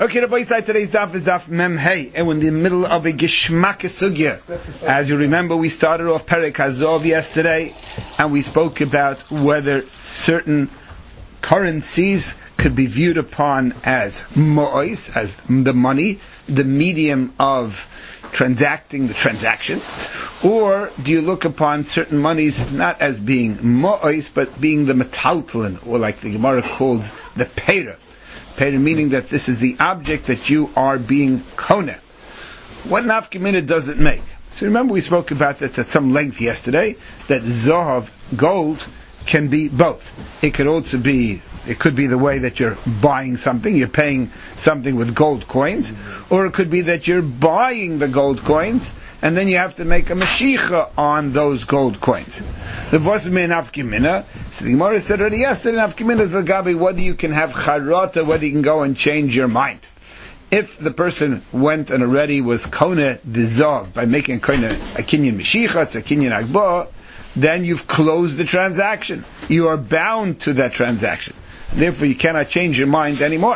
Okay, the boy side today's daf is daf mem hey, and we're in the middle of a geshmak sugya. As you remember, we started off Perek Hazov yesterday, and we spoke about whether certain currencies could be viewed upon as mo'os, as the money, the medium of transacting the transaction, or do you look upon certain monies not as being mo'os, but being the metaltalin, or like the Gemara calls the peira. Peira meaning that this is the object that you are being koneh. What nafkamina does it make? So remember we spoke about that at some length yesterday, that zohav, gold, can be both. It could be the way that you're buying something, you're paying something with gold coins, or it could be that you're buying the gold coins, and then you have to make a mashicha on those gold coins. The vosme nafkamina. So the Gemara said already yesterday, nafkamina is the gabi, whether you can have charata, whether you can go and change your mind. If the person went and already was koneh dizov by making koneh a kinyan mashicha, it's a kinyan agba, then you've closed the transaction. You are bound to that transaction. Therefore, you cannot change your mind anymore.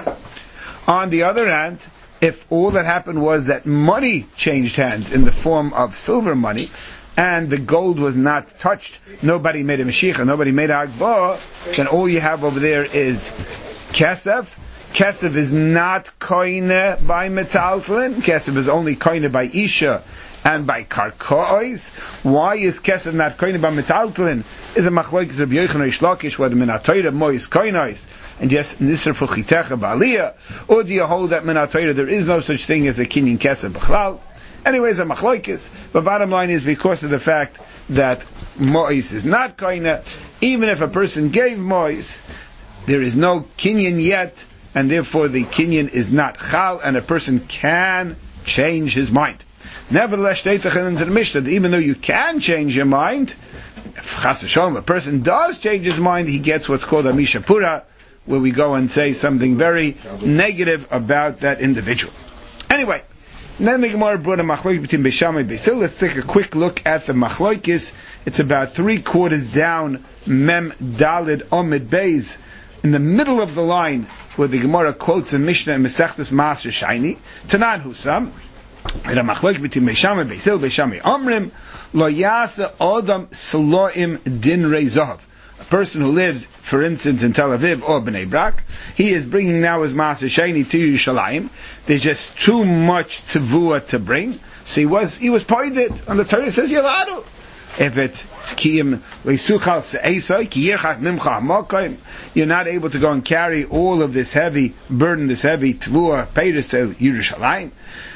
On the other hand, if all that happened was that money changed hands in the form of silver money, and the gold was not touched, nobody made a mashicha, nobody made a agba, then all you have over there is kesef. Kesef is not koine by metaltalin. Kesef is only koine by isha and by karkois. Why is kesef not koine by metaltalin? Is a machlokes of Yochanan Ishlakish, whether minatayra mois koinois and just nisr fuchitecha ba'aliyah, or do you hold that minatayra there is no such thing as a kinyan kesef b'chlal? Anyways, a machlokes. But bottom line is because of the fact that mois is not koine, even if a person gave mois, there is no kinyan yet, and therefore the kinyan is not chal, and a person can change his mind. Nevertheless, in the Mishnah, that even though you can change your mind, if chas v'sholom, a person does change his mind, he gets what's called a mishapura, where we go and say something very negative about that individual. Anyway, then the Gemara brought a machlokes between Beis Shammai and Beis Hillel. Let's take a quick look at the machlokes. It's about 3 quarters down, Mem Dalid Omid Beis, in the middle of the line, where the Gemara quotes a Mishnah in Masechtas Maaser Sheni, Tanan Husam, and a machlokes between Beis Shammai and Beis Hillel. Beis Shammai Omrim, Lo Yasa Odam Sloim Din Reizav. A person who lives, for instance, in Tel Aviv or Bnei Brak, he is bringing now his Maaser Sheni to Yerushalayim. There's just too much tavua to bring, so he was pointed, and the Torah says Yeladu. If it's kiyim leisuchal se'esai ki yirchach mimcha hamakayim, you're not able to go and carry all of this heavy burden, this heavy tavua peiros to Yerushalayim.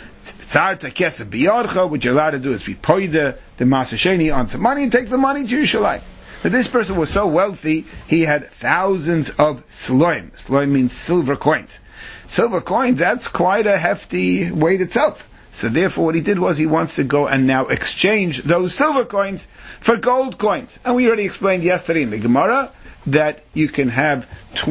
Tzarta kesef biyadcha, what you're allowed to do is be poida the Maaser Sheni onto money and take the money to Yerushalayim. But this person was so wealthy, he had thousands of sloim. Sloim means silver coins. Silver coins, that's quite a hefty weight itself. So therefore what he did was he wants to go and now exchange those silver coins for gold coins. And we already explained yesterday in the Gemara that you can have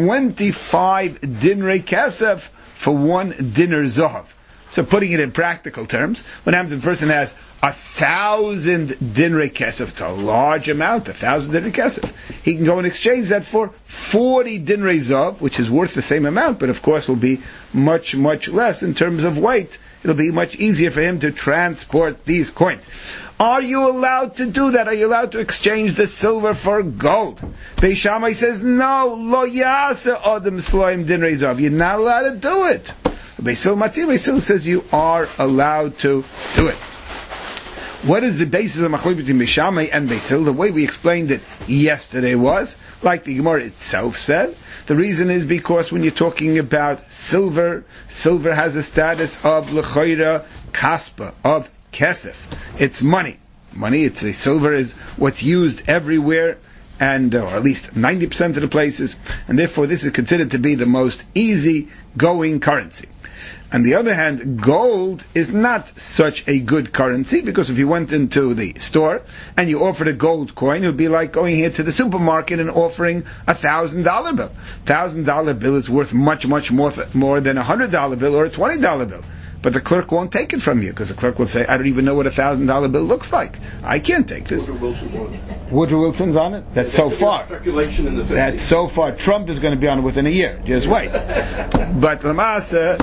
25 dinrei kesef for 1 dinar zohav. So putting it in practical terms, what happens if a person has 1,000 dinrei kesef, it's a large amount, 1,000 dinrei kesef. He can go and exchange that for 40 dinrei zav, which is worth the same amount, but of course will be much, much less in terms of weight. It'll be much easier for him to transport these coins. Are you allowed to do that? Are you allowed to exchange the silver for gold? Beis Shammai says, no, lo yasa odem sloim dinrei zav. You're not allowed to do it. Beis Hillel says you are allowed to do it. What is the basis of machlokes between Beis Shammai and Beis Hillel? The way we explained it yesterday was, like the Gemara itself said, the reason is because when you're talking about silver, silver has a status of l'choira kaspa, of kesef. It's money. Silver is what's used everywhere, and or at least 90% of the places, and therefore this is considered to be the most easy going currency. On the other hand, gold is not such a good currency, because if you went into the store and you offered a gold coin, it would be like going here to the supermarket and offering $1,000 bill. $1,000 bill is worth much, much more than a $100 bill or a $20 bill. But the clerk won't take it from you, because the clerk will say, I don't even know what a $1,000 bill looks like. I can't take this. Woodrow Wilson's on it? That's so far. That's so far. Trump is going to be on it within a year. Just wait. But Lamasa,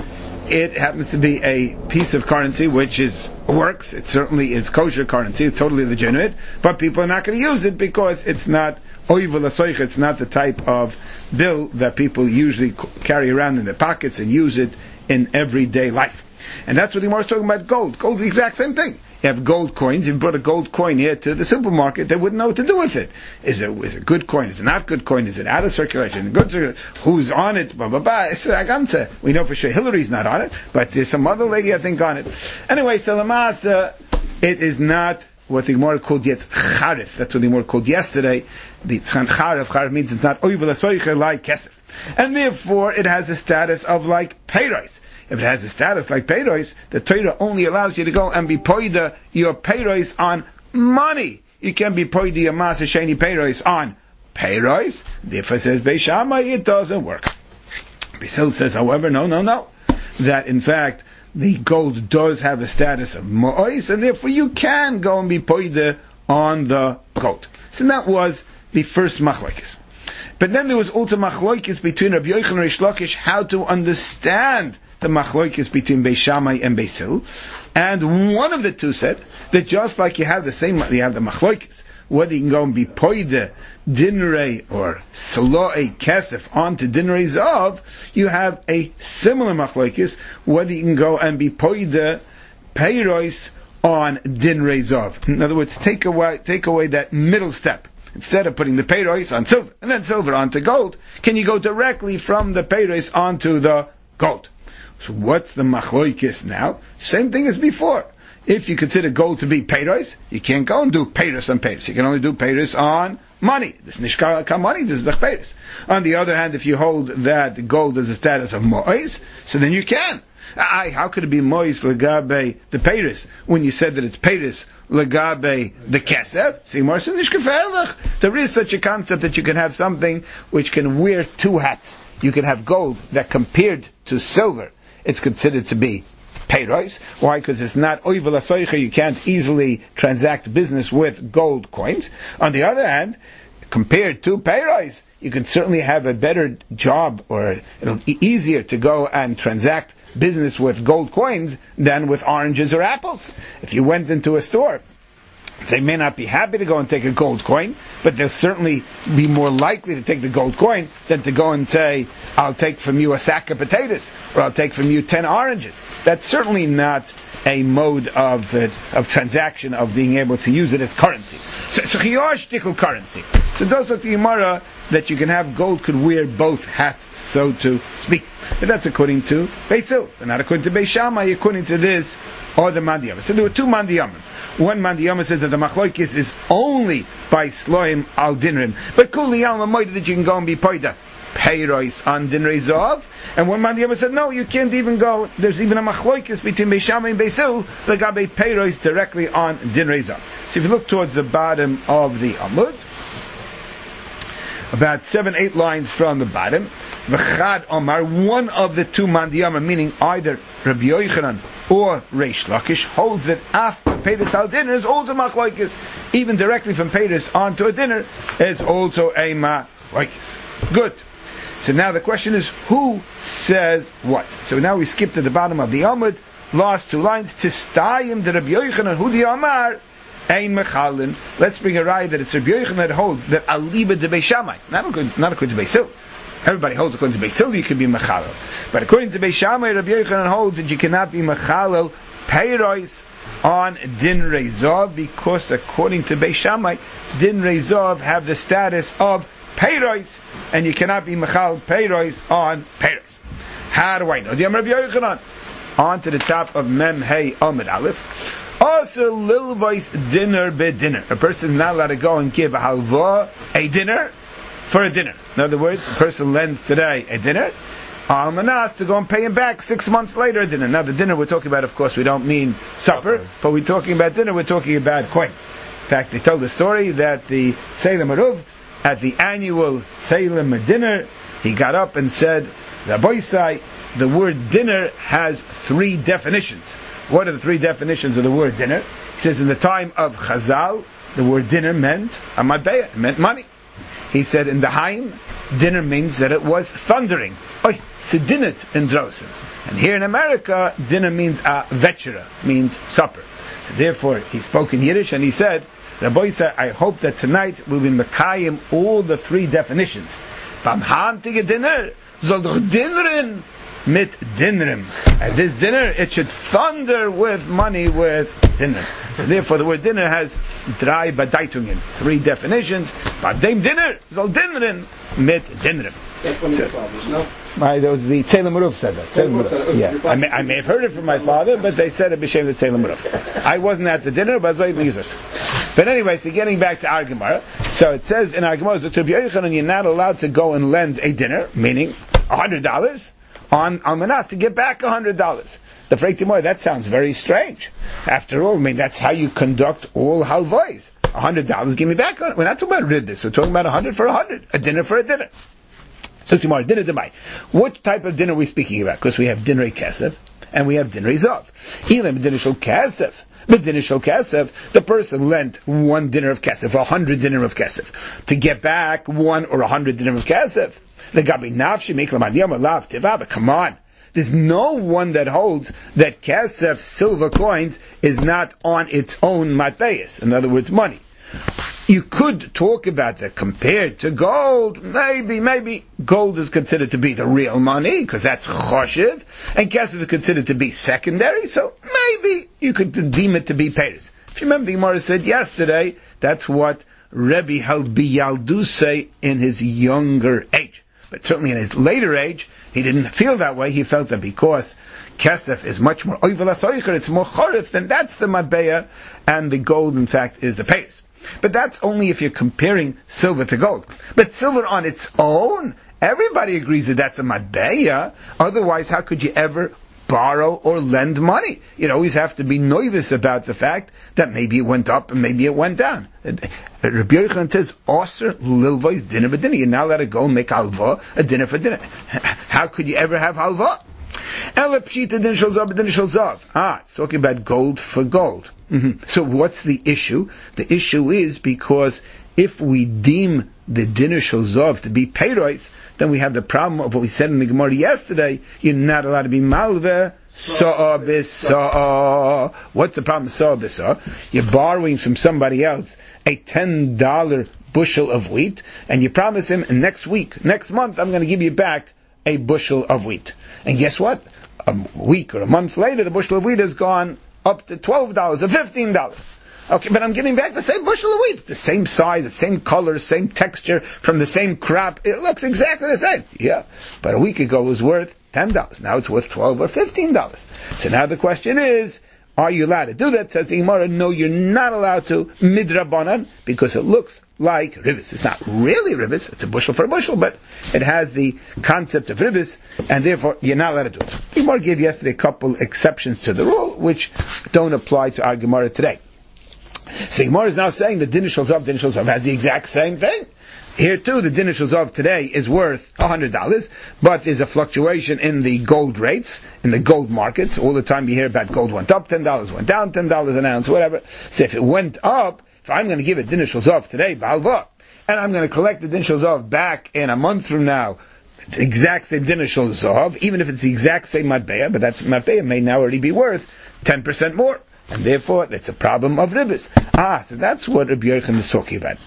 it happens to be a piece of currency which works. It certainly is kosher currency, it's totally legitimate, but people are not going to use it because it's not oivel asoich. It's not the type of bill that people usually carry around in their pockets and use it in everyday life. And that's what the Gemara is talking about. Gold. Gold's the exact same thing. You have gold coins. If you brought a gold coin here to the supermarket, they wouldn't know what to do with it. Is it good coin? Is it not good coin? Is it out of circulation? Good circulation? Who's on it? Blah, blah, blah. It's a ganze. We know for sure Hillary's not on it, but there's some other lady, I think, on it. Anyway, so Lamasa, it is not what the Gemara called yet charif. That's what the Gemara called yesterday. The tzchan charif. Charif means it's not oivel asoiche like kesef. And therefore, it has a status of like peiros. If it has a status like peiros, the Torah only allows you to go and be poida your peiros on money. You can't be poida your masa sheni peiros on peiros. Therefore, says Beis Shammai, it doesn't work. Basil says, however, no. That in fact, the gold does have a status of mo'os, and therefore you can go and be poida on the gold. So that was the first machlokes. But then there was also machlokes between Rabbi Yochanan and Rish Lakish how to understand the machlokes between Beis Shammai and Beis Hillel, and one of the two said that just like you have the machlokes, whether you can go and be poide dinrei or saloe kesef onto dinrei zav, you have a similar machlokes whether you can go and be poide peiros on dinrei zav. In other words, take away that middle step. Instead of putting the peiros on silver and then silver onto gold, can you go directly from the peiros onto the gold? So what's the machloikis now? Same thing as before. If you consider gold to be peiros, you can't go and do peiros on peiros. You can only do peiros on money. This nishka money, this is the peiros. On the other hand, if you hold that gold as a status of mo'is, so then you can. How could it be mo'is legabe the peiros when you said that it's peiros legabe the kesef? See, Marcin nishka. There is such a concept that you can have something which can wear two hats. You can have gold that compared to silver, it's considered to be peiros. Why? Because it's not oivel asoicha. You can't easily transact business with gold coins. On the other hand, compared to peiros, you can certainly have a better job, or it'll be easier to go and transact business with gold coins than with oranges or apples. If you went into a store, they may not be happy to go and take a gold coin, but they'll certainly be more likely to take the gold coin than to go and say, I'll take from you a sack of potatoes, or I'll take from you 10 oranges. That's certainly not a mode of transaction, of being able to use it as currency. So chiyosh currency. So those are the Gemara that you can have gold could wear both hats, so to speak. But that's according to Beis Hillel, but not according to Beis Shammai, according to this, or the Mandiyama. So there were two Mandiyamim. One Mandiyama says that the machlokes is only by Sloim al Dinrim, but Kuli al Mamoida that you can go and be poida peiros on Dinrei Zav. And one Mandiyama said, no, you can't even go. There's even a machlokes between Beis Shammai and Beis Hillel legabe peiros directly on Dinrei Zav. So if you look towards the bottom of the Amud, about 7-8 lines from the bottom, V'chad Omar, one of the two Mandiyama, meaning either Rabbi Yochanan or Reish Lakish, holds that after Peiros al dinner is also machlokes. Even directly from Peiros onto a dinner is also a machlokes. Good. So now the question is, who says what? So now we skip to the bottom of the Amud, last two lines, Tistayim de Rabbi Yochanan, Hu di Amar, Ein Mechalin. Let's bring a raya that it's Rabbi Yochanan that holds that Aliba de Beis Shammai, not according to Beis Hillel. Everybody holds according to Beis Hillel you can be mechalel, but according to Beis Shammai, Rabbi Yochanan holds that you cannot be mechalel peiros on dinrei zav, because according to Beis Shammai, dinrei zav have the status of peiros, and you cannot be mechalel peiros on peiros. How do I know? The Rabbi Yochanan. On to the top of Mem Hey Amud Aleph. Also, lilvais dinner be dinner. A person is not allowed to go and give a halva, a dinner, for a dinner. In other words, a person lends today a dinner, almanas to go and pay him back 6 months later a dinner. Now the dinner we're talking about, of course, we don't mean supper, but we're talking about dinner, we're talking about coins. In fact, they told the story that the Salem Aruv, at the annual Salem dinner, he got up and said, Rabbi Isai, the word dinner has 3 definitions. What are the 3 definitions of the word dinner? He says in the time of Chazal, the word dinner meant amabeya, it meant money. He said in the Haim, dinner means that it was thundering. Oy, sedinit in Drosen. And here in America, dinner means vechera, means supper. So therefore, he spoke in Yiddish and he said, Rabbi said, I hope that tonight we'll be mekayim all the three definitions. Beim handige dinner, soll doch dinnerin mit dinnerim. At this dinner, it should thunder with money with dinner. So therefore, the word dinner has drei bedeutungen, three definitions. Bei dem dinner, soll dinnerin mit dinnerim. That's one of your fathers, no? The Tzelem Ruf said that. Yeah, I may have heard it from my father, but they said it b'shem the Tzelem Ruf. I wasn't at the dinner, but I was it. But anyway, so getting back to our Gemara, so it says in our Gemara, you're not allowed to go and lend a dinner, meaning $100 on Almanas to get back $100. The Freit Gemara, that sounds very strange. After all, I mean that's how you conduct all halvos. $100, give me back on it. We're not talking about ribbis. We're talking about 100 for 100, a dinner for a dinner. So tomorrow, dinner demai. What type of dinner are we speaking about? Because we have dinner kesef and we have dinner zav. Elam dinner shel kesef. But dinner shel kesef, the person lent one dinner of kesef, 100 dinner of kesef, to get back 1 or 100 dinner of kesef. The gabi nafshi make lamadiyam lav tivah. Come on. There's no one that holds that kesef, silver coins, is not on its own matbeis. In other words, money. You could talk about that compared to gold. Maybe gold is considered to be the real money, because that's choshev, and kesef is considered to be secondary, so maybe you could deem it to be payers. If you remember, the Gemara said yesterday, that's what Rebbe held biyaldusei in his younger age. But certainly in his later age, he didn't feel that way. He felt that because kesef is much more oivel asoicher, it's more chorif, then that's the matbeya, and the gold, in fact, is the payers. But that's only if you're comparing silver to gold. But silver on its own, everybody agrees that that's a matbeya. Otherwise, how could you ever borrow or lend money? You'd always have to be nervous about the fact that maybe it went up and maybe it went down. Rabbi Yochanan says, "Osir lilvois dinner b'dinner." You're not allowed to go and make halva, a dinner for dinner. How could you ever have halva? It's talking about gold for gold. So what's the issue? The issue is because if we deem the dinner shozov to be peiros, then we have the problem of what we said in the Gemara yesterday. You're not allowed to be malveh sa'a b'sa'a. What's the problem with sa'a b'sa'a? You're borrowing from somebody else a $10 bushel of wheat, and you promise him next month, I'm going to give you back a bushel of wheat. And guess what? A week or a month later, the bushel of wheat has gone up to $12 or $15. Okay, but I'm getting back the same bushel of wheat, the same size, the same color, same texture, from the same crop. It looks exactly the same. Yeah, but a week ago it was worth $10. Now it's worth $12 or $15. So now the question is, are you allowed to do that? Says the Gemara, no, you're not allowed to midrabanan, because it looks like ribis. It's not really ribis, it's a bushel for a bushel, but it has the concept of ribis, and therefore you're not allowed to do it. The Gemara gave yesterday a couple exceptions to the rule, which don't apply to our Gemara today. So Gemara is now saying the dinner shel zav has the exact same thing. Here too, the dinner shel zav today is worth $100, but there's a fluctuation in the gold rates, in the gold markets. All the time you hear about gold went up $10, went down $10 an ounce, whatever. So if it went up, if I'm going to give a dinner shel zav today, b'alva, and I'm going to collect the dinner shel zav back in a month from now, the exact same dinner shel zav, even if it's the exact same matbeya, but that matbeya may now already be worth 10% more. And therefore, that's a problem of ribis. So that's what Rabbi Yochanan is talking about.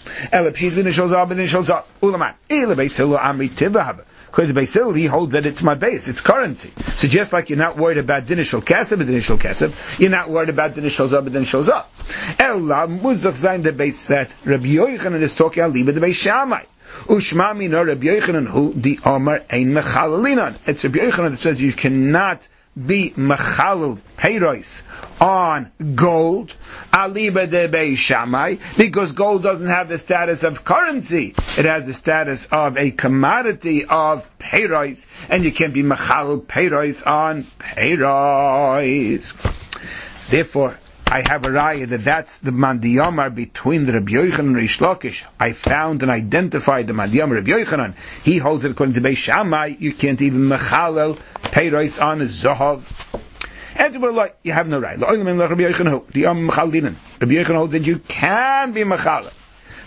Because the Beisil, he holds that it's my base, it's currency. So just like you're not worried about dinner shel kesef, you're not worried about dinner shel zav. Ella muzach zayin the base that Rabbi Yochanan is talking about liba the Beis Shammai. Ushma mina Rabbi Yochanan hu di Omar ein mechalalinan. It's Rabbi Yochanan that says you cannot be mechalal peiros on gold, aliba de Beis Shammai, because gold doesn't have the status of currency. It has the status of a commodity of peiros, and you can't be mechalal peiros on peiros. Therefore, I have a raya that's the mandiyamar between the Rabbi Yochanan and Rish Lakish. I found and identified the mandiyamar Rabbi Yochanan. He holds it according to Beis Shammai, you can't even mechalel peiros on zahav. And you have no right. Rabbi Yochanan holds that you can be mechalel.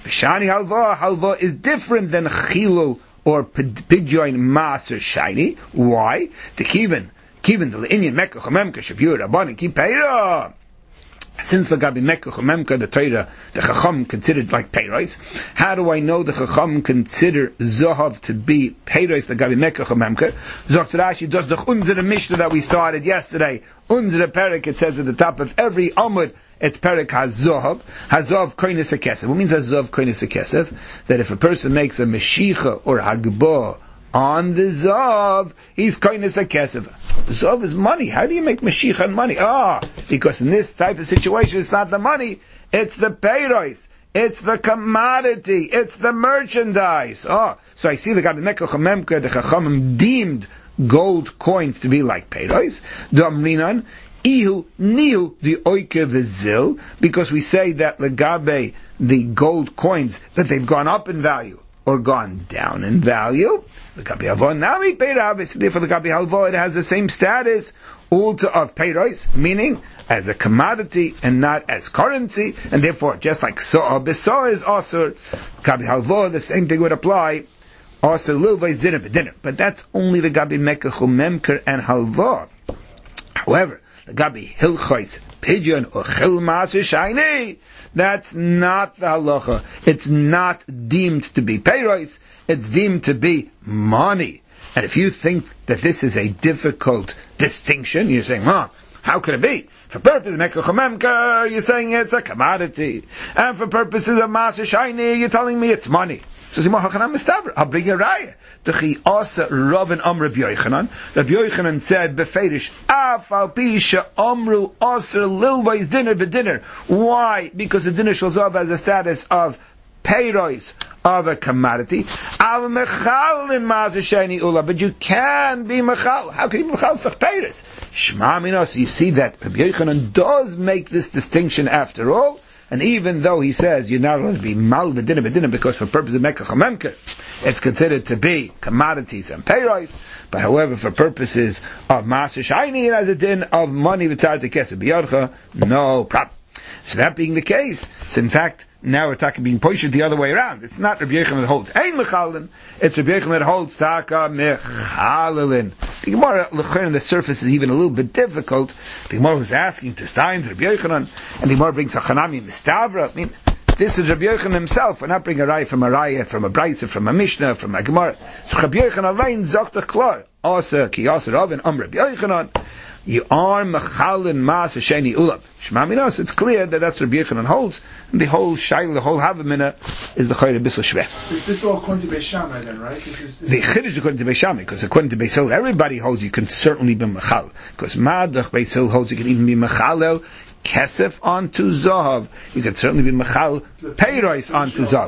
V'shani halva is different than chilul or pidyon maser shiny. Why? The kivin the inyan mekach memka shavur rabbanim kipeira. Since the gabi mekach memka the Torah the chacham considered like peiros. How do I know the chacham consider zohav to be peiros the gabi mekach memka? Zokt Rashi does the unzere mishnah that we started yesterday. Unzere perik, it says at the top of every amud. It's perik hazohav koines hakesef. What means hazohav koines hakesef? That if a person makes a meshicha or hagbah on the zav, he's koines hakesef. Zav is money. How do you make meshicha on money? Because in this type of situation, it's not the money, it's the peiros, it's the commodity, it's the merchandise. So I see the Gabi Mekach Memka, the Chachamim deemed gold coins to be like peiros. Domrinan. Ihu niu the oike v'zil, because we say that legabe the gold coins that they've gone up in value or gone down in value. Legabe havon nami peirav, therefore legabe halvo it has the same status also of peiros, meaning as a commodity and not as currency, and therefore just like so'a beso'a is also legabe halvo, the same thing would apply. Also lilva is dinner b'dinner, but that's only the gabi mekach memker and halvo. However, Gabi hilchos pidyon or chil maser shayni, that's not the halacha. It's not deemed to be peiros. It's deemed to be money. And if you think that this is a difficult distinction, you're saying, how could it be? For purposes of mekach memka, you're saying it's a commodity, and for purposes of maser shayni, you're telling me it's money. So I'll bring a raya. Rabbi Yochanan said, "Beferish, afal pisha amru aser lilvais dinner bedinner." Why? Because the dinner shalzav has the status of peiros, of a commodity. Al mechal in mazasheni ula, but you can be mechal. How can you be mechal for peiros? Shema minos. You see that Rabbi Yochanan does make this distinction after all. And even though he says you're not going to be mal bedinner because for purpose of mekach memker, it's considered to be commodities and peiros, but however for purposes of maser shayni it has a din of money v'tar tekesef b'yodcha, no problem. So that being the case, so in fact now we're talking being pushed the other way around. It's not Rabbi Yochanan that holds ein mechalin, it's Rabbi Yochanan that holds taka mechalin. The Gemara on the surface is even a little bit difficult. The Gemara was asking to Stein, Rabbi Yochanan, and the Gemara brings Hachanami Mistavra. I mean, this is Rabbi Yochanan himself. We're not bringing a raya, from a Brisa, from a Mishnah, from a Gemara. So Rabbi Yochanan allein zogt a klor. Asa ki asa Rav and Rabbi Yochanan. You are mechalin mas sheni ulav. Shema minos. It's clear that that's Rabbi Yochanan holds, and the whole shaila, the whole havamina is the chayre bissel shveh. This is all according to Beis Shammai then, right? The chiddush according to Beis Shammai, because according to Beis Hillel, everybody holds you can certainly be mechal. Because madach Beis Hillel holds you can even be mechalel kesef onto zahav. You can certainly be mechal peiros onto zahav.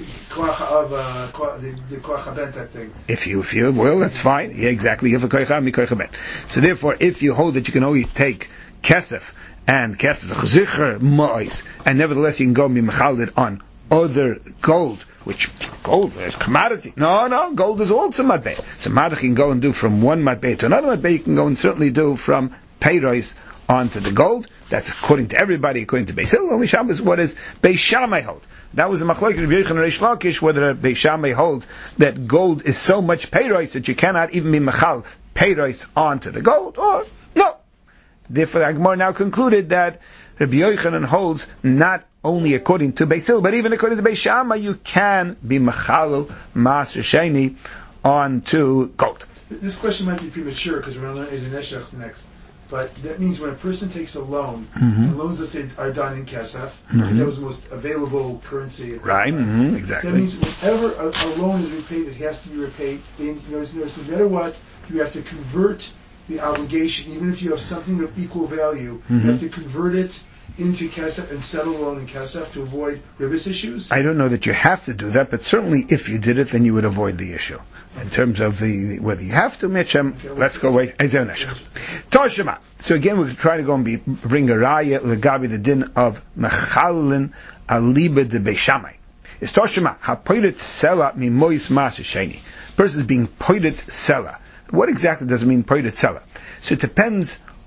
The koach haben type thing. If you will, that's fine. Yeah, exactly. You have a koach haben. So therefore, if you hold that you can only take kesef and kesef zicher mois, and nevertheless you can go and be mechaled on other gold, which gold is commodity. No, gold is also matbeh. So matbeh you can go and do from one matbeh to another matbeh. You can go and certainly do from peiros onto the gold. That's according to everybody, according to Beis Hillel. Only Shabbos, what is Beis Shammai hold? That was a machlokes of Rabbi Yochanan and Reish Lakish, whether Beis Shammai holds that gold is so much peiros that you cannot even be mechal peiros onto the gold, or no. Therefore, the Gemara now concluded that Rabbi Yochanan holds not only according to Beis Hillel, but even according to Beis Shammai, you can be mechal maser sheni onto gold. This question might be premature because we're going to learn Ezer Neshech next. But that means when a person takes a loan, and loans, let's say, are done in kesef, that was the most available currency. Right, exactly. That means whenever a loan is repaid, it has to be repaid. No matter what, you have to convert the obligation, even if you have something of equal value, you have to convert it into kesef and settle the loan in kesef to avoid ribis issues? I don't know that you have to do that, but certainly if you did it, then you would avoid the issue. In terms of whether you have to, Mitchem, let's go away. Toshima. So again, we're trying to go and bring a raya, legabi, the din of mechalin aliba de Beis Shammai. It's Toshima, ha-poidet sela mimois maser sheni. Person is being poidet sela. What exactly does it mean, poidet sela? So it depends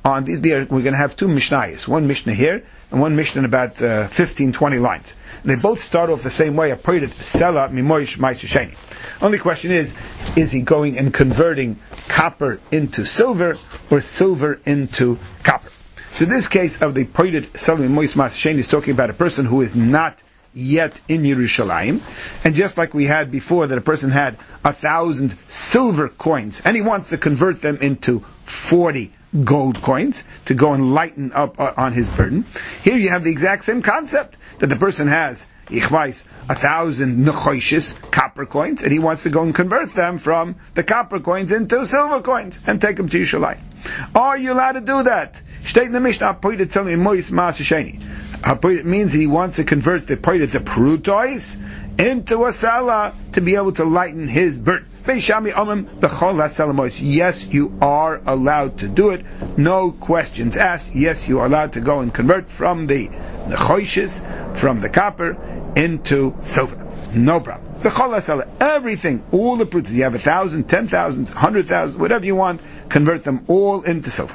on these. We're going to have two Mishnayos, one Mishnah here and one Mishnah in about 15, 20 lines. They both start off the same way. A poiret sela mimoish ma'aser sheni. Only question is he going and converting copper into silver or silver into copper? So this case of the poiret sela mimoish ma'aser sheni is talking about a person who is not yet in Yerushalayim, and just like we had before that a person had 1,000 silver coins and he wants to convert them into 40 gold coins to go and lighten up on his burden. Here you have the exact same concept, that the person has 1,000 nechoshes, copper coins, and he wants to go and convert them from the copper coins into silver coins and take them to Yerushalayim. Are you allowed to do that? State in the Mishnah, it means he wants to convert the prutois into a sala to be able to lighten his burden. Yes, you are allowed to do it. No questions asked. Yes, you are allowed to go and convert from the nechoshes, from the copper, into silver. No problem. Everything, all the prutos, you have 1,000, 10,000, 100,000, whatever you want, convert them all into silver.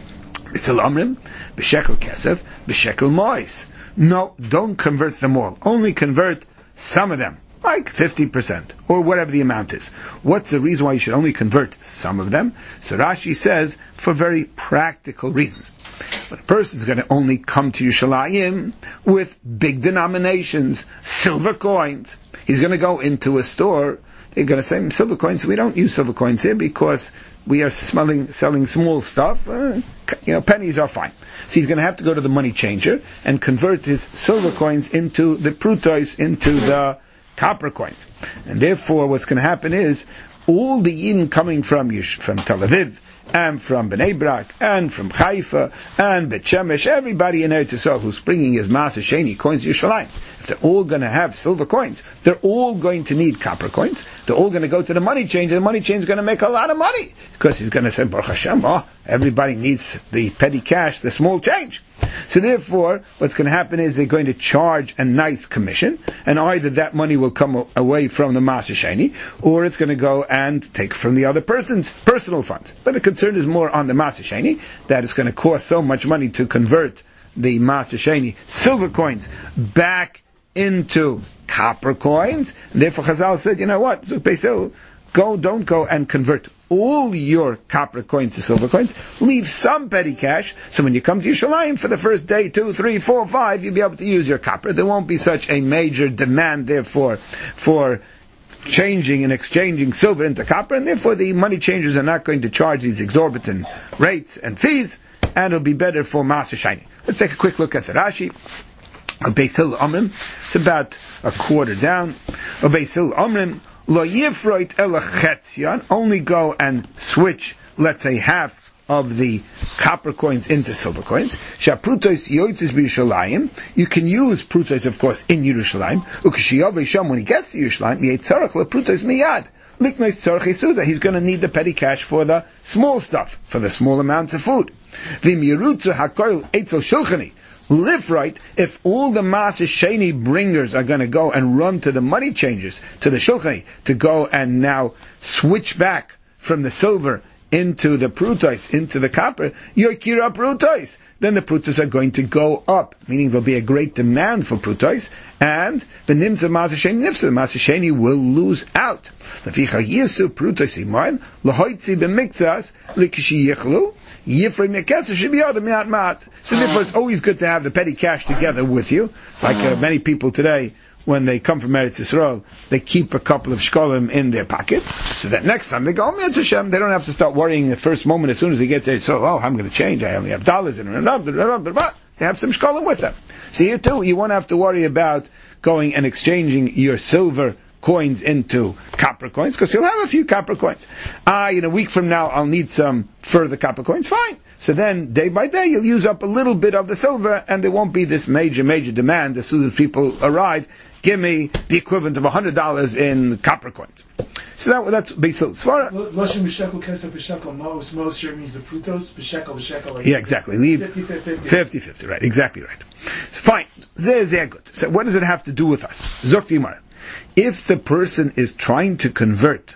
No, don't convert them all. Only convert some of them, like 50%, or whatever the amount is. What's the reason why you should only convert some of them? So Rashi says, for very practical reasons. But a person is going to only come to Yerushalayim with big denominations, silver coins. He's going to go into a store. They're going to say, silver coins, we don't use silver coins here because we are selling small stuff. Pennies are fine. So he's going to have to go to the money changer and convert his silver coins into the prutois, into the copper coins. And therefore what's going to happen is, all the Yidden coming from Tel Aviv, and from Bnei Brak, and from Haifa, and Bet Shemesh, everybody in Eretz Yisrael who's bringing his Maaser Sheni coins to Yerushalayim, if they're all going to have silver coins, they're all going to need copper coins. They're all going to go to the money changer. The money changer is going to make a lot of money, because he's going to say, Baruch Hashem, everybody needs the petty cash, the small change. So therefore, what's going to happen is they're going to charge a nice commission, and either that money will come away from the Maaser Sheni, or it's going to go and take from the other person's personal funds. But the concern is more on the Maaser Sheni, that it's going to cost so much money to convert the Maaser Sheni silver coins back into copper coins. And therefore Chazal said, you know what, Zuk Beisil, don't go and convert all your copper coins to silver coins. Leave some petty cash, so when you come to Yerushalayim for the first day, 2, 3, 4, 5, you'll be able to use your copper. There won't be such a major demand, therefore, for changing and exchanging silver into copper, and therefore the money changers are not going to charge these exorbitant rates and fees, and it'll be better for Maaser Sheni. Let's take a quick look at the Rashi. Beis Hillel Omrim, it's about a quarter down. Beis Hillel Omrim, Lo yifroit ela chetzion, only go and switch, let's say, half of the copper coins into silver coins. Shaprutos yoitzis b'Yerushalayim, you can use prutos, of course, in Yerushalayim. Ukashiyavei sham, when he gets to Yerushalayim, yetzarach leprutos miyad. Liknois tzarach yisuda, he's going to need the petty cash for the small stuff, for the small amounts of food. Vim yerutzu hakoil eitzel shulchani. Live right, if all the Maaser Sheni bringers are going to go and run to the money changers, to the Shulchani, to go and now switch back from the silver into the prutos, into the copper, Yokira prutos, then the prutos are going to go up, meaning there'll be a great demand for prutos, and the Nimza Maaser Sheni Nifsa, the Maaser Sheni will lose out. Leficha Yisu prutos imaim, lahoitzi b'miktzas, likishi yichlu, Yifrei Mekesa should be able to mat. So therefore it's always good to have the petty cash together with you. Like many people today, when they come from Eretz Yisrael, they keep a couple of shkolim in their pocket, so that next time they go, Mitzvah Hashem, they don't have to start worrying the first moment as soon as they get there, so, I'm going to change, I only have dollars in it, they have some shkolim with them. So here too, you won't have to worry about going and exchanging your silver coins into copper coins, because you'll have a few copper coins. In a week from now, I'll need some further copper coins. Fine. So then, day by day, you'll use up a little bit of the silver, and there won't be this major demand as soon as people arrive. Give me the equivalent of $100 in copper coins. So that's Beis Hillel Svara. Lashon b'shekel kesef b'shekel most here means the prutos b'shekel. Yeah, exactly. Leave 50-50. Right, exactly right. Fine. Sehr good. So what does it have to do with us? Zok Yimar. If the person is trying to convert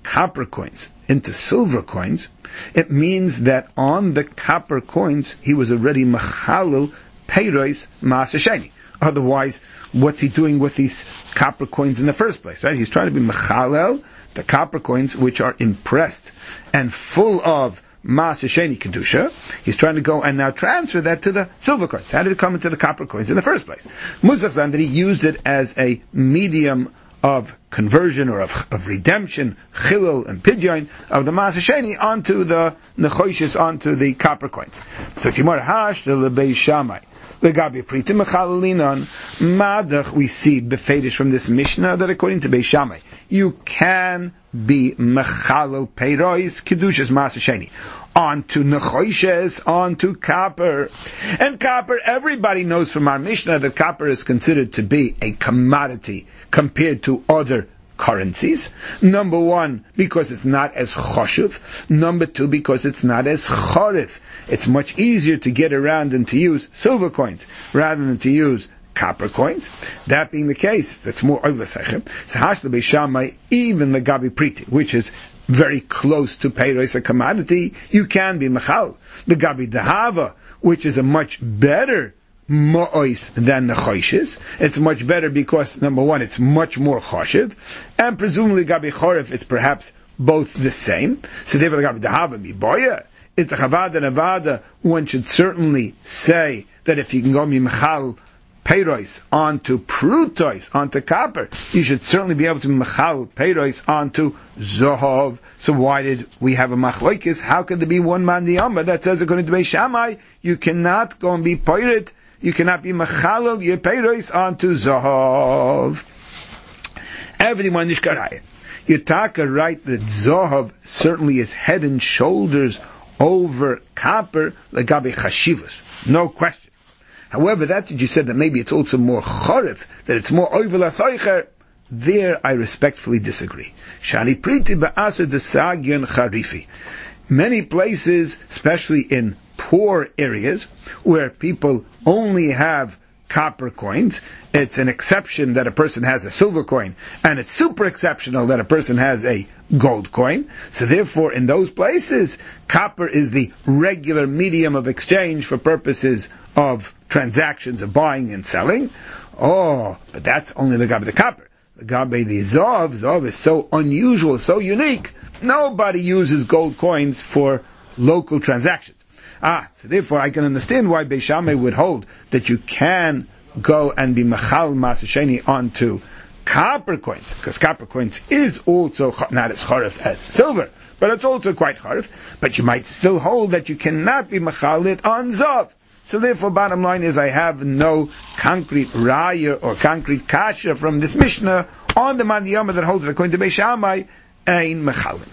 copper coins into silver coins, it means that on the copper coins he was already machalel peiros maaser sheni. Otherwise, what's he doing with these copper coins in the first place, right? He's trying to be machalel the copper coins which are impressed and full of maaser sheni kedusha. He's trying to go and now transfer that to the silver coins. How did it come into the copper coins in the first place? Musaf Zan, that he used it as a medium of conversion or of redemption, chilul and pidyon of the maaser sheni onto the nechoshes, onto the copper coins. So Timor Hash the Lebei Shammai. Legabi Pritim Mechalalinon Madach, we see befedish from this Mishnah that according to Beis Shammai, you can be Mechalal Peiros Kedushas Maaser Sheni onto Nechoshes, onto copper. And copper, everybody knows from our Mishnah that copper is considered to be a commodity compared to other currencies. Number one, because it's not as choshev. Number two, because it's not as chorif. It's much easier to get around and to use silver coins rather than to use copper coins. That being the case, that's more ovlasechem. So hashla Beis Shammai, even the gabi priti, which is very close to peiros, a commodity, you can be machal. The gabi dehava, which is a much better ma'ois than the choshes. It's much better because, number one, it's much more choshev, and presumably gabi chorif, it's perhaps both the same. So therefore, the gabi dehava miboya. It's a chavada nevada. One should certainly say that if you can go mimachal peiros onto prutois, onto copper, you should certainly be able to mimachal peiros onto zohov. So why did we have a machlokes? How could there be one man diyama that says according to Beis Shammai you cannot go and be peirit, you cannot be machalel your peiros onto zohov? Everyone nishkaraya. Yitaka right that zohov certainly is head and shoulders over copper, legabe chashivus, no question. However, that you said that maybe it's also more chorif, that it's more oivel asoicher. There, I respectfully disagree. Shani priti ba'asur desagyon charifi. Many places, especially in poor areas where people only have copper coins, it's an exception that a person has a silver coin, and it's super exceptional that a person has a gold coin. So therefore, in those places, copper is the regular medium of exchange for purposes of transactions of buying and selling. Oh, but that's only the gabe the copper. The gabe the zov is so unusual, so unique. Nobody uses gold coins for local transactions. So therefore I can understand why Beis Shammai would hold that you can go and be machal maaser sheni onto copper coins, because copper coins is also not as charif as silver, but it's also quite charif. But you might still hold that you cannot be machal it on zav. So therefore, bottom line is I have no concrete raya or concrete kasha from this Mishnah on the man diyama that holds that according to Beis Shammai ein mechalim.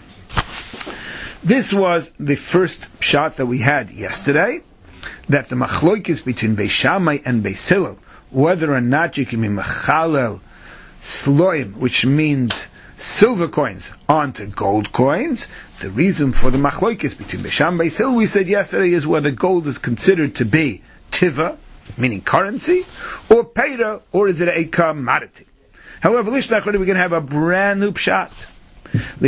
This was the first shot that we had yesterday, that the machloikis between Beis Shammai and Beis Hillel, whether or not you can be mechalel sloim, which means silver coins, onto gold coins. The reason for the machloikis between Beis Shammai and Beis Hillel, we said yesterday, is whether gold is considered to be tiva, meaning currency, or peira, or is it a commodity. However, Lishnachar, we're going to have a brand new pshat. The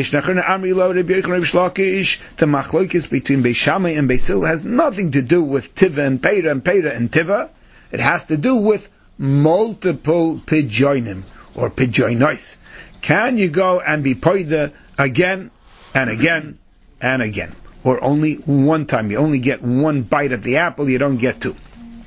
machloikis between Beis Shammai and Beis Hillel has nothing to do with tiva and peira and tiva. It has to do with multiple pidyonim or pidyonos. Can you go and be poida again and again and again, or only one time? You only get one bite of the apple, you don't get two.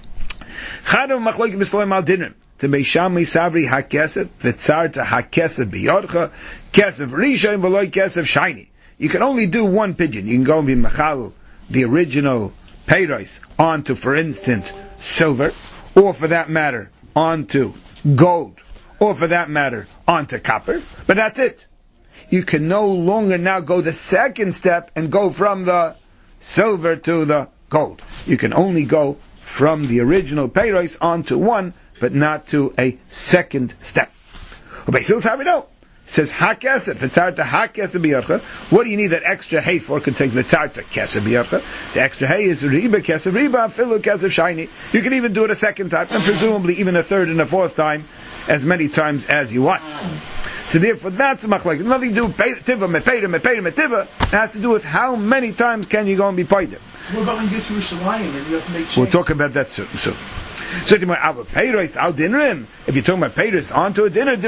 To Beis Shammai savri hakesef v'tzarta hakesef biyodcha kesef rishon v'loy kesef shiny. You can only do one pidyon. You can go and be machal the original peiros onto, for instance, silver, or for that matter, onto gold, or for that matter, onto copper. But that's it. You can no longer now go the second step and go from the silver to the gold. You can only go from the original peiros onto one, but not to a second step. Beis Hillel how we know? Says hakesef v'tzarta hakesef biyodcha. What do you need that extra hay for? Could say v'tzarta kesef biyodcha. The extra hay is riba kesef riba filu kesef shiny. You can even do it a second time, and presumably even a third and a fourth time. as many times as you want. So therefore, that's a machlokes. Nothing to do with tiva, mepeirim, metiva. It has to do with how many times can you go and be paid. What about when you get to Yerushalayim and you have to make change? We'll talk about that soon. So if you're talking about peiros onto a dinner,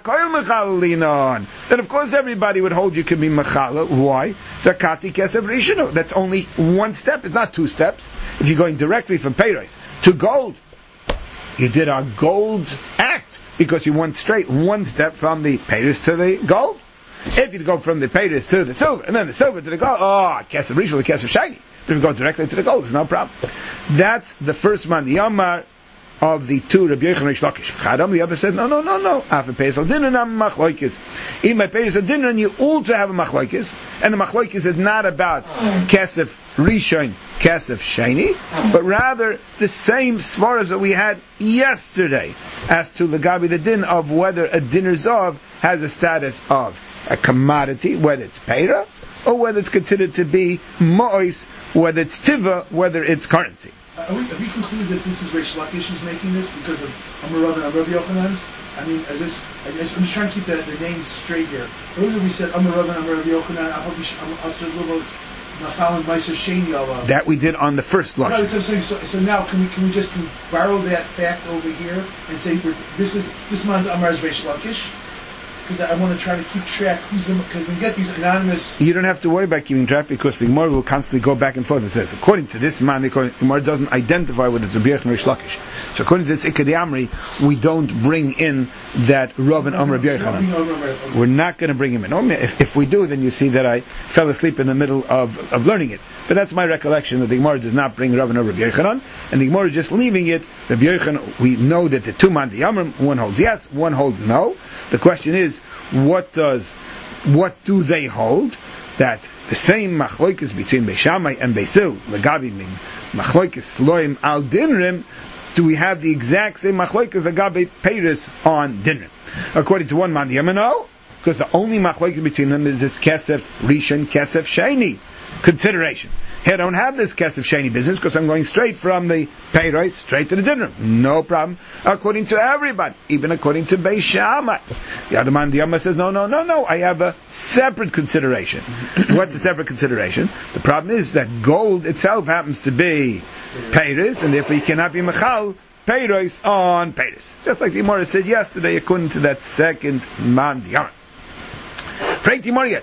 then of course everybody would hold you can be mechala. Why? That's only one step. It's not two steps. If you're going directly from peiros to gold, you did a gold act because you went straight one step from the peiros to the gold. If you go from the peiros to the silver, and then the silver to the gold, kesef rishon, the kesef shiny. If you go directly to the gold, there's no problem. That's the first man, the Yamar of the two Rabbi Yochanan Reish Lakish. Chadam, the other said, no. After Peiros al dinner, I'm machloikis. Even by Peiros al dinner, you also have a machloikis, and the machloikis is not about kesef rishon, kesef sheni, but rather the same svaras that we had yesterday as to Lagabi the din of whether a dinner zav has a status of a commodity, whether it's peira, or whether it's considered to be mo'is, whether it's tiva, whether it's currency. Have we concluded that this is Reish Lakish who's making this because of Amar Rav and Rabbi Yochanan? I mean, I'm just trying to keep the names straight here. Earlier we said Amar Rav and Rabbi Yochanan, that we did on the first lunch. No, so now can we just borrow that fact over here and say this man Amar is Reish Lakish? Because I want to try to keep track because we get these anonymous. You don't have to worry about keeping track because the Gemara will constantly go back and forth and says, according to this man, the Gemara doesn't identify whether it's Rabbi Yochanan or Reish Lakish. So according to this Ikad Amri, we don't bring in that Rav and Rabbi Yochanan. We're not going to bring him in. If we do, then you see that I fell asleep in the middle of learning it. But that's my recollection that the Gemara does not bring Rav and Rabbi Yochanan, and the Gemara is just leaving it. Rabbi Yochanan, we know that the two man the Yamrim, one holds yes, one holds no. The question is, what do they hold? That the same machloikis between Beis Shammai and Beis Hillel, Lagabi machloikis loim al dinrim, do we have the exact same machloikis Lagabi peiros on dinrim? According to one man, the no, because the only machloikis between them is this kesef rishon, kesef sheni consideration. Here I don't have this kesef sheni business because I'm going straight from the peiros straight to the dinner. No problem. According to everybody, even according to Beis Shammai. The other man, the Yama says, no. I have a separate consideration. What's the separate consideration? The problem is that gold itself happens to be peiros, and therefore you cannot be mechal peiros on peiros. Just like the Gemara said yesterday, according to that second man, the Yama. Says the Gemara,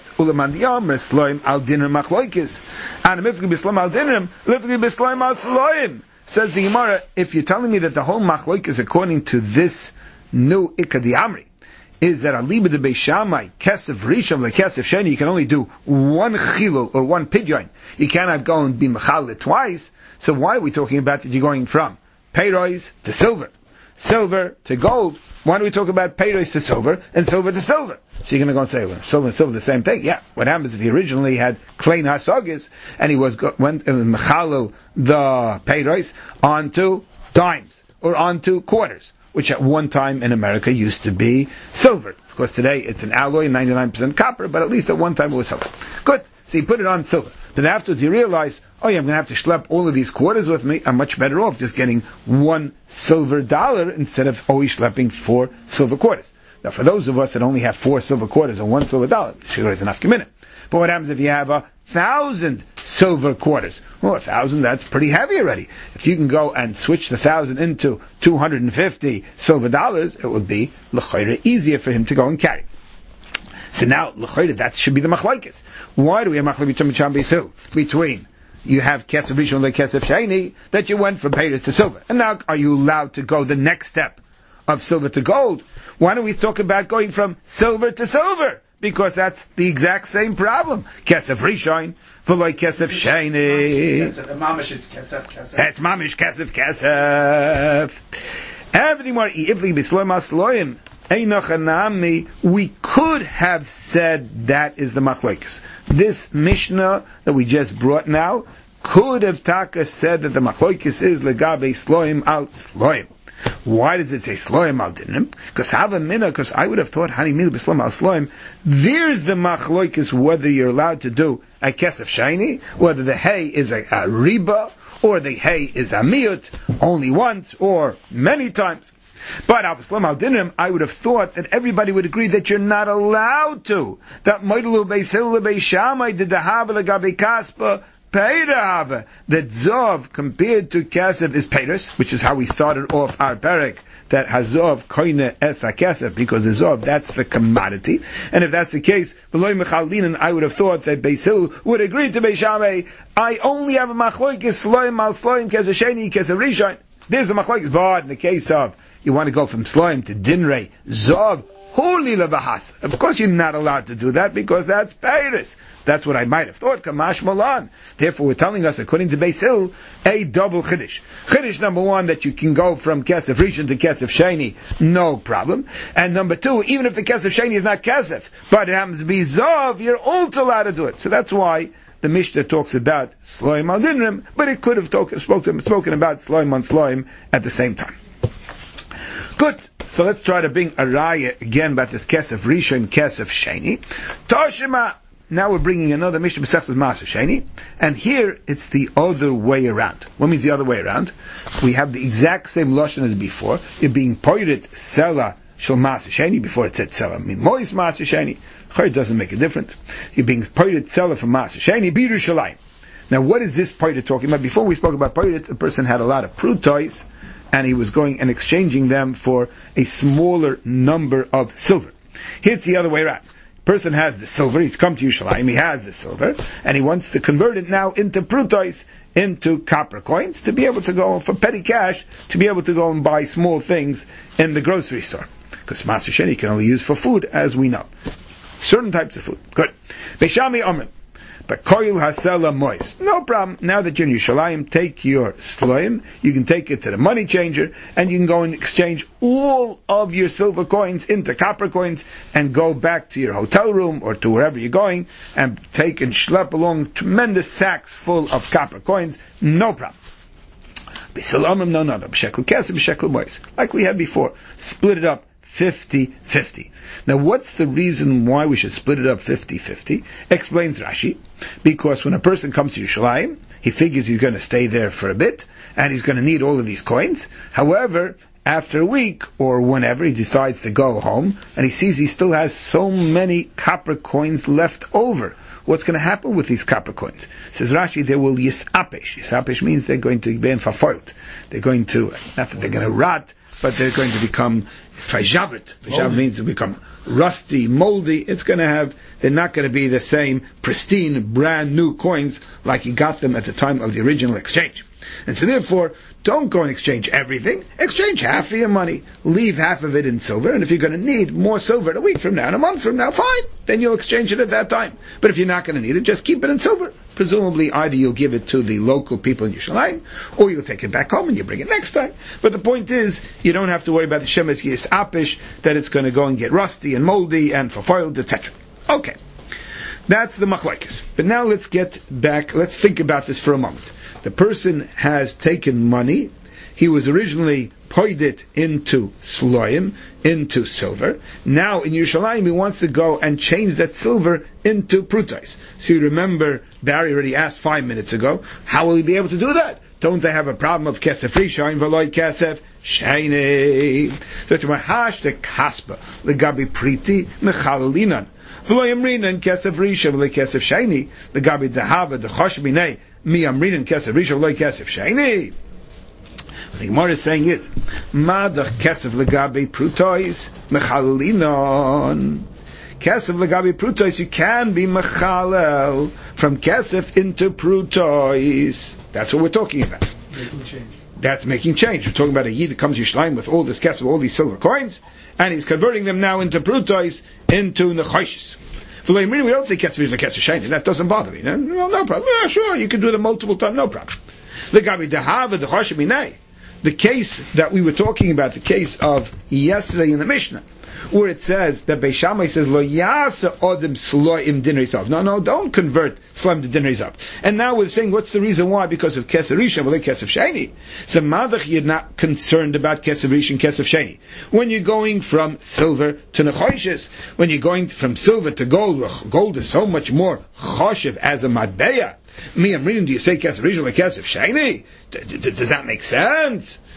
if you're telling me that the whole machloik is according to this new Ikad Amri, is that aliba de Beis Shammai, kesef rishon, like kesef sheni, you can only do one chilul or one pidyon. You cannot go and be mechal it twice. So why are we talking about that you're going from peiros to silver to gold? Why do we talk about peiros to silver and silver to silver? So you're going to go and say, well, silver and silver the same thing. Yeah. What happens if he originally had klein hasagis and he went mechalel the peiros onto dimes or onto quarters, which at one time in America used to be silver. Of course, today it's an alloy, 99% copper, but at least at one time it was silver. Good. So he put it on silver. Then afterwards he realized, I'm going to have to schlep all of these quarters with me. I'm much better off just getting $1 silver instead of always schlepping 4 silver quarters. Now, for those of us that only have 4 silver quarters and $1 silver, sure is enough minute. But what happens if you have 1,000 silver quarters? Well, 1,000, that's pretty heavy already. If you can go and switch the 1,000 into 250 silver dollars, it would be l'chayre easier for him to go and carry. So now, l'chayre, that should be the machlaikis. Why do we have machlaikis between you have kesef rishon and kesef sheni that you went from peiros to silver, and now are you allowed to go the next step of silver to gold? Why don't we talk about going from silver to silver? Because that's the exact same problem. Kesef rishon, v'loy kesef sheni. Mamish, it's kesef. It's mamish kesef. Everything more ifli b'sloim asloim. We could have said that is the machlokes. This Mishnah that we just brought now could have Taka said that the machlokes is legabe sloim al sloim. Why does it say sloim al dinim? Because I would have thought hanimil b'sloim al sloim. There's the machlokes whether you're allowed to do a kesef shiny, whether the hay is a riba or the hay is a miut only once or many times. But Avaslam al Dinrim, I would have thought that everybody would agree that you're not allowed to. That Moidelu Beis Hillel Beis Shammai did the Hava Legabi Kaspa Peirah. That Zov compared to Kesef is Peiros, which is how we started off our Perek. That Hazov Koine Es HaKesef, because the Zov, that's the commodity. And if that's the case, V'loi Mechaldinan, I would have thought that Beis Hillel would agree to Beis Shammai. I only have a Machloikis Sloim al Sloim Kesef Sheni Kesef Rishon. There's a Machloikis, but in the case of you want to go from Sloim to Dinrei Zov, Holy Levahas. Of course you're not allowed to do that because that's Peiros. That's what I might have thought, Kamash Malan. Therefore we're telling us, according to Beis Hillel, a double Chiddush. Chiddush number one, that you can go from Kesef Rishon to Kesef Sheni, no problem. And number two, even if the Kesef Sheni is not Kesef, but it happens to be Zov, you're also allowed to do it. So that's why the Mishnah talks about Sloim al Dinrim, but it could have spoken about Sloim on Sloim at the same time. Good. So let's try to bring a raya again about this Kesef Rishon, Kesef Sheni. Toshima. Now we're bringing another Mishnah B'Sechtas Maaser Sheni, and here it's the other way around. What means the other way around? We have the exact same lashon as before. You're being poired Sela Shel Maaser Sheni. Before it said Sela Mimois Maaser Sheni. It doesn't make a difference. You're being poired Sela from Maaser Sheni B'Yerushalayim. Now what is this poired talking about? Before we spoke about poired, the person had a lot of prutois, and he was going and exchanging them for a smaller number of silver. Here it's the other way around. Person has the silver, he's come to Yerushalayim, he has the silver, and he wants to convert it now into prutois, into copper coins, to be able to go for petty cash, to be able to go and buy small things in the grocery store. Because Maaser Sheni can only use for food, as we know. Certain types of food. Good. Beis Shammai Omer. But koil hasela mois. No problem. Now that you're in Yerushalayim, take your sloim, you can take it to the money changer, and you can go and exchange all of your silver coins into copper coins, and go back to your hotel room, or to wherever you're going, and take and schlep along tremendous sacks full of copper coins. No problem. No. Shekel kesef, shekel mois. Like we had before. Split it up 50-50. Now what's the reason why we should split it up 50-50? Explains Rashi. Because when a person comes to Yerushalayim, he figures he's going to stay there for a bit, and he's going to need all of these coins. However, after a week, or whenever he decides to go home, and he sees he still has so many copper coins left over. What's going to happen with these copper coins? Says Rashi, they will yisapesh. Yisapesh means they're going to be verfoilt. They're going to, not that they're going to rot, but they're going to become fajavrit. Fajavrit means to become rusty, moldy. They're not going to be the same pristine, brand new coins like you got them at the time of the original exchange. And so therefore, don't go and exchange everything. Exchange half of your money. Leave half of it in silver. And if you're going to need more silver in a week from now, and a month from now, fine. Then you'll exchange it at that time. But if you're not going to need it, just keep it in silver. Presumably, either you'll give it to the local people in Yerushalayim, or you'll take it back home and you bring it next time. But the point is, you don't have to worry about the shemes yis apish, that it's going to go and get rusty and moldy and verfoiled, etc. Okay. That's the machlokes. But now let's get back, let's think about this for a moment. The person has taken money. He was originally poid it into sloim, into silver. Now in Yerushalayim he wants to go and change that silver into prutais. So you remember, Barry already asked 5 minutes ago, how will he be able to do that? Don't they have a problem of kesef rishon v'loy kesef sheni? So to mahash the kaspa legabi priti mechalalinan v'loy amrinan kesef rishon v'loy kesef sheni legabi dehava dechosh binei mi amrinan kesef rishon v'loy kesef sheni. The Gemara is saying is madach kesef legabi prutois mechalalinan. Kesef legabi prutois, you can be mechalel from kesef into prutois. That's what we're talking about. Making change. That's making change. We're talking about a yid that comes to Yerushalayim with all this kesef, all these silver coins, and he's converting them now into prutois, into nechoshes. We don't say kesef is like kesef sheni. That doesn't bother me. No problem. Yeah, sure, you can do them multiple times. No problem. The case that we were talking about, the case of yesterday in the Mishnah, where it says that Beis Shammai says lo yasa odem sloim dinrei zav. No, don't convert sloim to dinrei zav. And now we're saying, what's the reason why? Because of kesef rishon, well, kesef sheni. So madach, you're not concerned about kesef rishon, kesef sheni. When you're going from silver to nechoshes, when you're going from silver to gold, gold is so much more choshev as a matbeya. Me, I'm reading, do you say kesef rishon like kesef sheni? Does that make sense?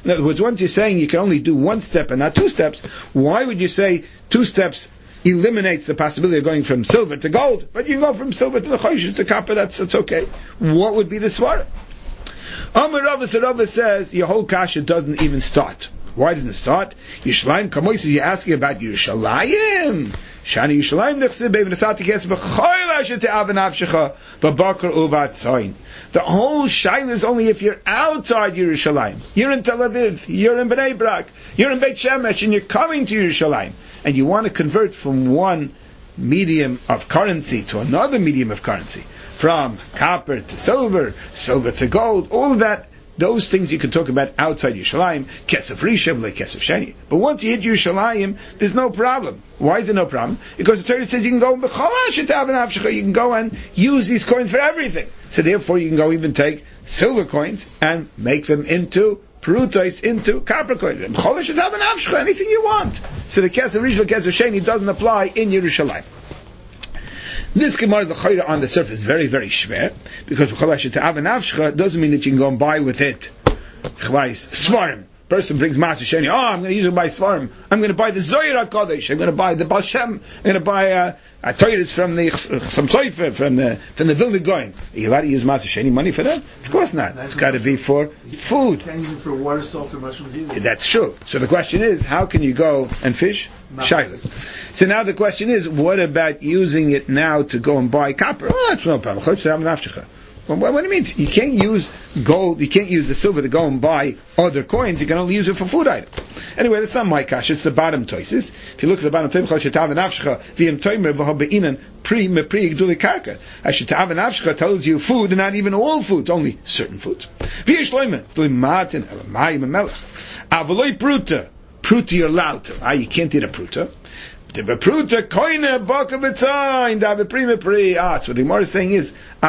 In other words, once you're saying you can only do one step and not two steps, why would you say two steps eliminates the possibility of going from silver to gold, but you can go from silver to the choishes to copper, that's okay. What would be the svara? Amar Rava says, your whole kasha doesn't even start. Why doesn't it start? Yerushalayim Kamois, you're asking about Yerushalayim. Shani Yerushalayim nechsib b'v'nasati kes b'choil asher te'aven avshecha b'bakar uvat tzayin. The whole shaila is only if you're outside Yerushalayim. You're in Tel Aviv, you're in Bnei Brak, you're in Beit Shemesh, and you're coming to Yerushalayim. And you want to convert from one medium of currency to another medium of currency. From copper to silver, silver to gold, all of that. Those things you can talk about outside Yerushalayim, Kesef Rishon, like Kesef Sheni. But once you hit Yerushalayim, there's no problem. Why is there no problem? Because the Torah says you can go you can go and use these coins for everything. So therefore you can go even take silver coins and make them into perutais, into copper coins. Anything you want. So the Kesef Rishon, Kesef Sheni doesn't apply in Yerushalayim. This Gemara, the Chayra on the surface, is very, very shver, because doesn't mean that you can go and buy with it svarim. Person brings Maser Sheni, I'm going to use it to buy svarim. I'm going to buy the Zohar HaKadosh. I'm going to buy the Baal Shem. I'm going to buy a Torah from the some Sofer, from the Vilna Goyim. Are you allowed to use Maser Sheni money for that? Of course not. It's got to be for food. Can't use it for water, salt, or mushrooms either. That's true. So the question is, how can you go and fish? Shilas. So now the question is, what about using it now to go and buy copper? Oh, that's no problem. Well, what do you mean? You can't use gold, you can't use the silver to go and buy other coins, you can only use it for food items. Anyway, that's not my kash, it's the bottom toises. If you look at the bottom toises, tells you food, and not even all foods, only certain foods. Pruta you're allowed to. You can't eat a pruta. So what the Gemara is saying is,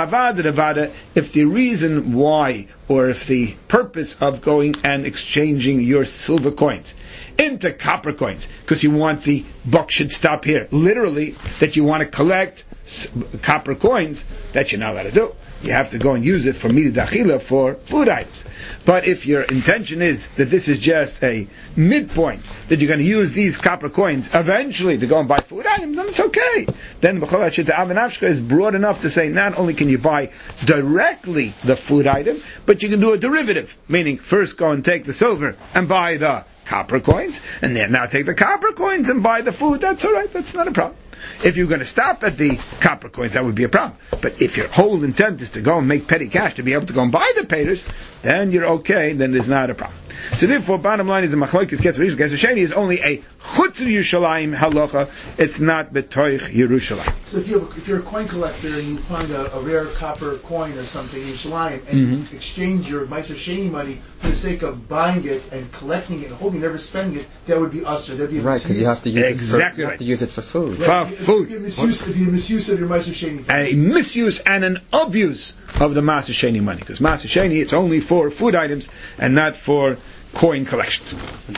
if the reason why, or if the purpose of going and exchanging your silver coins into copper coins, because you want the buck should stop here, literally, that you want to collect copper coins, that you're not allowed to do. You have to go and use it for midah d'achila, for food items. But if your intention is that this is just a midpoint, that you're going to use these copper coins eventually to go and buy food items, then it's okay. Then B'chol HaShita Aven Avshcha is broad enough to say not only can you buy directly the food item, but you can do a derivative, meaning first go and take the silver and buy the copper coins, and then now take the copper coins and buy the food. That's alright, that's not a problem. If you're going to stop at the copper coins, that would be a problem. But if your whole intent is to go and make petty cash to be able to go and buy the payers, then you're okay, then there's not a problem. So therefore, bottom line is the Machlokes Kesef Rishon Kesef Sheni is only a Chutz Yerushalayim halacha, it's not B'toich Yerushalayim. So if you're a coin collector and you find a rare copper coin or something in Yerushalayim, and you exchange your Maser Sheni money for the sake of buying it and collecting it and holding it, never spending it, that would be usher. That'd be a right, because you have to use exactly you have to use it for food. Right. For food. If you misuse of your Maser Sheni. A misuse and an abuse of the Maser Sheni money, because Maser Sheni, it's only for food items and not for coin collections.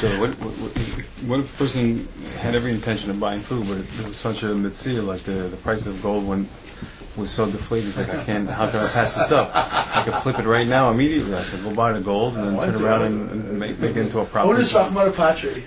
What if a person had every intention of buying food, but it was such a mitzvah, like the price of gold was so deflated, it's like, how can I pass this up? I can flip it right now immediately. I can go buy the gold and then turn around and make it into a profit. Onus Rahman Patri.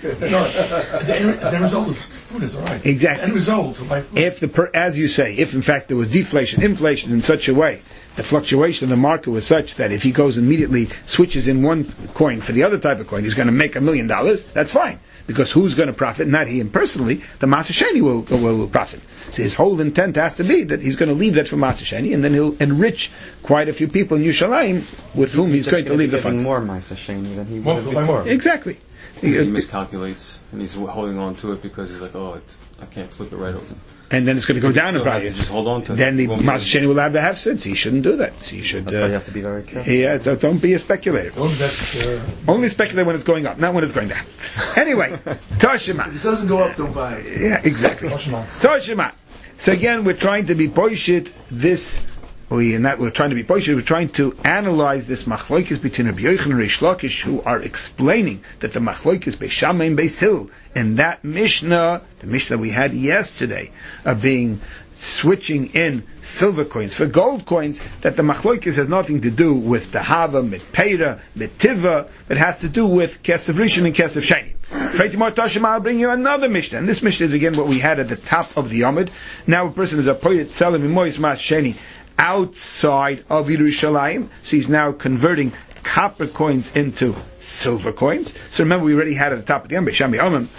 The result is food is alright. Exactly. End result to buy food. If as you say, if in fact there was deflation, inflation in such a way, the fluctuation in the market was such that if he goes immediately switches in one coin for the other type of coin, he's going to make $1 million. That's fine, because who's going to profit? Not he, and personally, the Maser Sheni will profit. So his whole intent has to be that he's going to leave that for Maser Sheni, and then he'll enrich quite a few people in Yerushalayim with whom he's going to leave the funds. More Maser Sheni than he would before. More. Exactly. He miscalculates and he's holding on to it because he's like, I can't flip it right over. And then it's going to go down in price. Just hold on to it. Then the Maser Sheni will have to have sense. He shouldn't do that. So you should. That's why you have to be very careful. Yeah, don't be a speculator. Only speculate when it's going up, not when it's going down. Anyway, Toshima. If it doesn't go up, don't buy it. Yeah, exactly. Toshima. So again, we're trying to be poishit this. We're trying to be poishit. We're trying to analyze this machlokes between Rabbi Yochanan and Reish Lakish, who are explaining that the machlokes Beis Shammai and Beis Hillel in that Mishnah, the Mishnah we had yesterday, of being switching in silver coins for gold coins, that the machloikis has nothing to do with the hava, mit peira, mit tiva, it has to do with kesef rishon and kesef sheni. I'll bring you another Mishnah, and this Mishnah is again what we had at the top of the Yomid. Now a person is a poyet tzelim imois mas sheni outside of Yerushalayim, so he's now converting copper coins into silver coins. So remember, we already had at the top of the Yom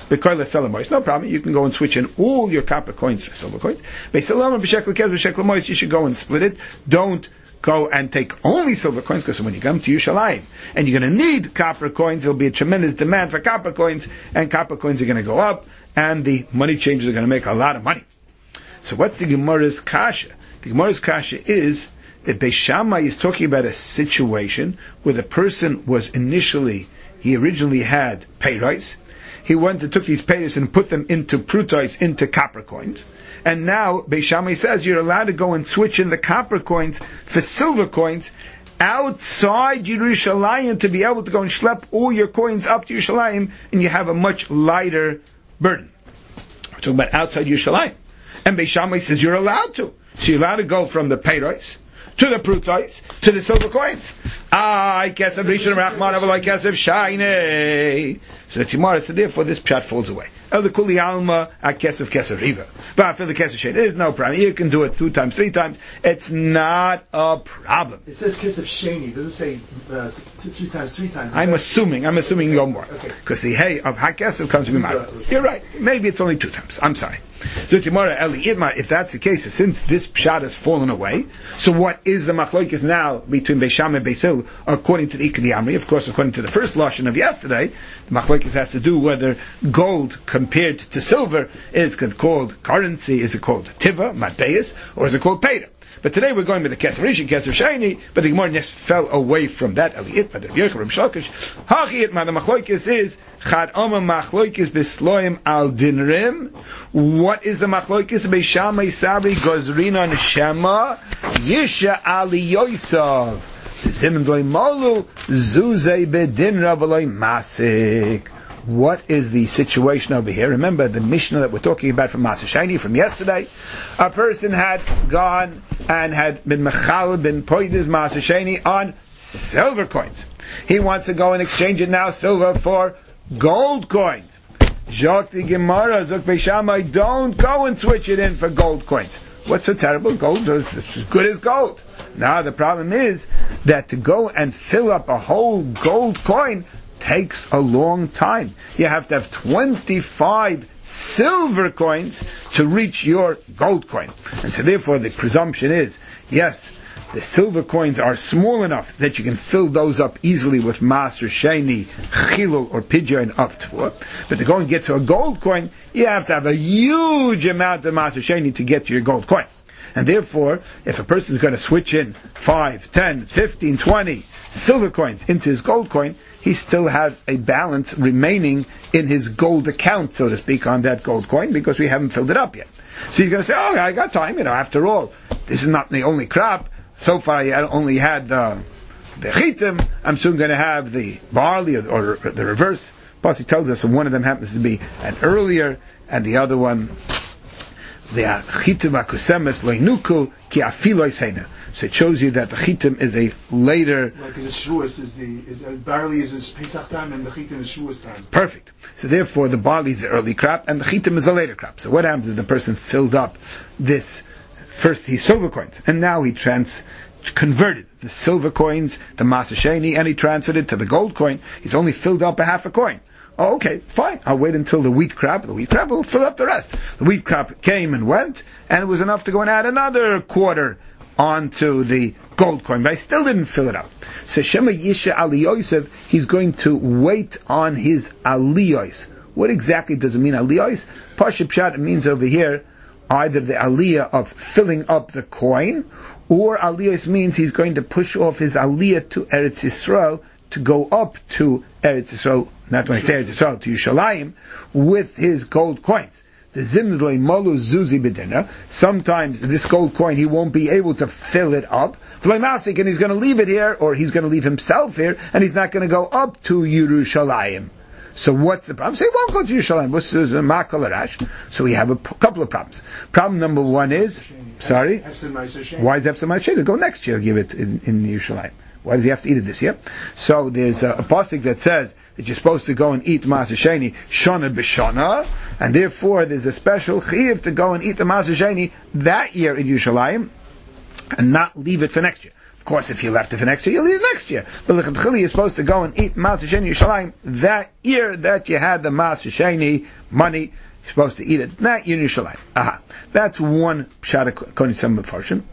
no problem. You can go and switch in all your copper coins for silver coins. You should go and split it. Don't go and take only silver coins, because when you come to Yerushalayim and you're going to need copper coins, there'll be a tremendous demand for copper coins, and copper coins are going to go up, and the money changers are going to make a lot of money. So what's the Gemara's kasha? The Gemara's kasha is that Beis Shammai is talking about a situation where the person was he originally had peiros. He took these peiros and put them into prutais, into copper coins. And now Beis Shammai says you're allowed to go and switch in the copper coins for silver coins outside Yerushalayim to be able to go and schlep all your coins up to Yerushalayim, and you have a much lighter burden. We're talking about outside Yerushalayim. And Beis Shammai says you're allowed to. So you're allowed to go from the peiros to the prutais, to the silver coins. I guess of Rishon Rachman, I guess of Shainei. So the Gemara said, therefore this pshat falls away. The Kuli Alma, I guess of Riva. But for the Kesef Shainei, there is no problem. You can do it 2 times, 3 times. It's not a problem. It says Kesef Shainei. It doesn't say 3 times, 3 times. I'm assuming you go more. Because the hay of HaKesef comes to be marked. You're right. Maybe it's only 2 times. I'm sorry. So Gemara Eli Idmar, if that's the case, since this pshat has fallen away, so what is the machlokes now between Beis Shammai and Beis Hillel according to the Ikri Amri? Of course, according to the first lashon of yesterday, the machlokes has to do whether gold compared to silver is called currency, is it called tiva, matbeis, or is it called peira? But today we're going with the Kesef Rishon, Kesef Sheni, but the Gemara just fell away from that. Eli Itmar, the Yerich, Reb Shalkish, Hachi Itmar, the machlokes is Chad Oma Machloikis Bisloim Al Dinrim. What is the Machloikis? Beis Shammai Sabri Gozrina Neshama Yisha Ali Yoisav Zimin Doi Molu Zuzei Bedinra V'loi Masik. What is the situation over here? Remember the Mishnah that we're talking about from Maser Sheni from yesterday. A person had gone and had been mechal, been poided Maser Sheni on silver coins. He wants to go and exchange it now, silver for gold coins. Jokti Gemara, Zok Beis Shammai, don't go and switch it in for gold coins. What's so terrible? Gold is as good as gold. Now the problem is that to go and fill up a whole gold coin takes a long time. You have to have 25 silver coins to reach your gold coin. And so therefore the presumption is, yes, the silver coins are small enough that you can fill those up easily with Maser Sheni, Chilul, or Pidyon of Tvor. But to go and get to a gold coin, you have to have a huge amount of Maser Sheni to get to your gold coin. And therefore, if a person is going to switch in 5, 10, 15, 20 silver coins into his gold coin, he still has a balance remaining in his gold account, so to speak, on that gold coin, because we haven't filled it up yet. So he's going to say, oh, I got time, after all, this is not the only crop. So far I only had the chitim, I'm soon going to have the barley, or the reverse. Pasi tells us one of them happens to be an earlier, and the other one, the chitim akusemes leinuku ki afilois heina. So it shows you that the chitim is a later. Like the shvuas barley is Pesach time and the chitim is shvuas time. Perfect. So therefore, the barley is the early crop and the chitim is the later crop. So what happens if the person filled up this first his silver coins, and now he converted the silver coins, the Maser Sheni, and he transferred it to the gold coin. He's only filled up a half a coin. Oh, okay, fine. I'll wait until the wheat crop. The wheat crop will fill up the rest. The wheat crop came and went, and it was enough to go and add another quarter onto the gold coin, but I still didn't fill it up. So Shema Yisha Ali Yosef, he's going to wait on his aliyos. What exactly does it mean, aliyos? Pashup Pshat, it means over here either the aliyah of filling up the coin, or aliyos means he's going to push off his aliyah to Eretz Yisrael to go up to Eretz Yisrael, not when I say Eretz Yisrael, to Yerushalayim, with his gold coins. The Zimdlei Molu Zuzi Bedina. Sometimes this gold coin he won't be able to fill it up. And he's going to leave it here, or he's going to leave himself here, and he's not going to go up to Yerushalayim. So what's the problem? Say, well, go to Yerushalayim. So we have a couple of problems. Problem number one is, sorry? Why is Efsem Ma'aseh? Go next year, give it in Yerushalayim. Why does he have to eat it this year? So there's a pasuk that says that you're supposed to go and eat Maaser Sheni Shana B'Shana, and therefore there's a special chiyuv to go and eat the Maaser Sheni that year in Yerushalayim, and not leave it for next year. Of course, if you left it for next year, you'll eat it next year. But l'chadchili, you're supposed to go and eat Maaser Sheni Yerushalayim that year that you had the Maaser Sheni money. You're supposed to eat it that year in Yerushalayim. Aha. That's one pshat according to some Mefarshim.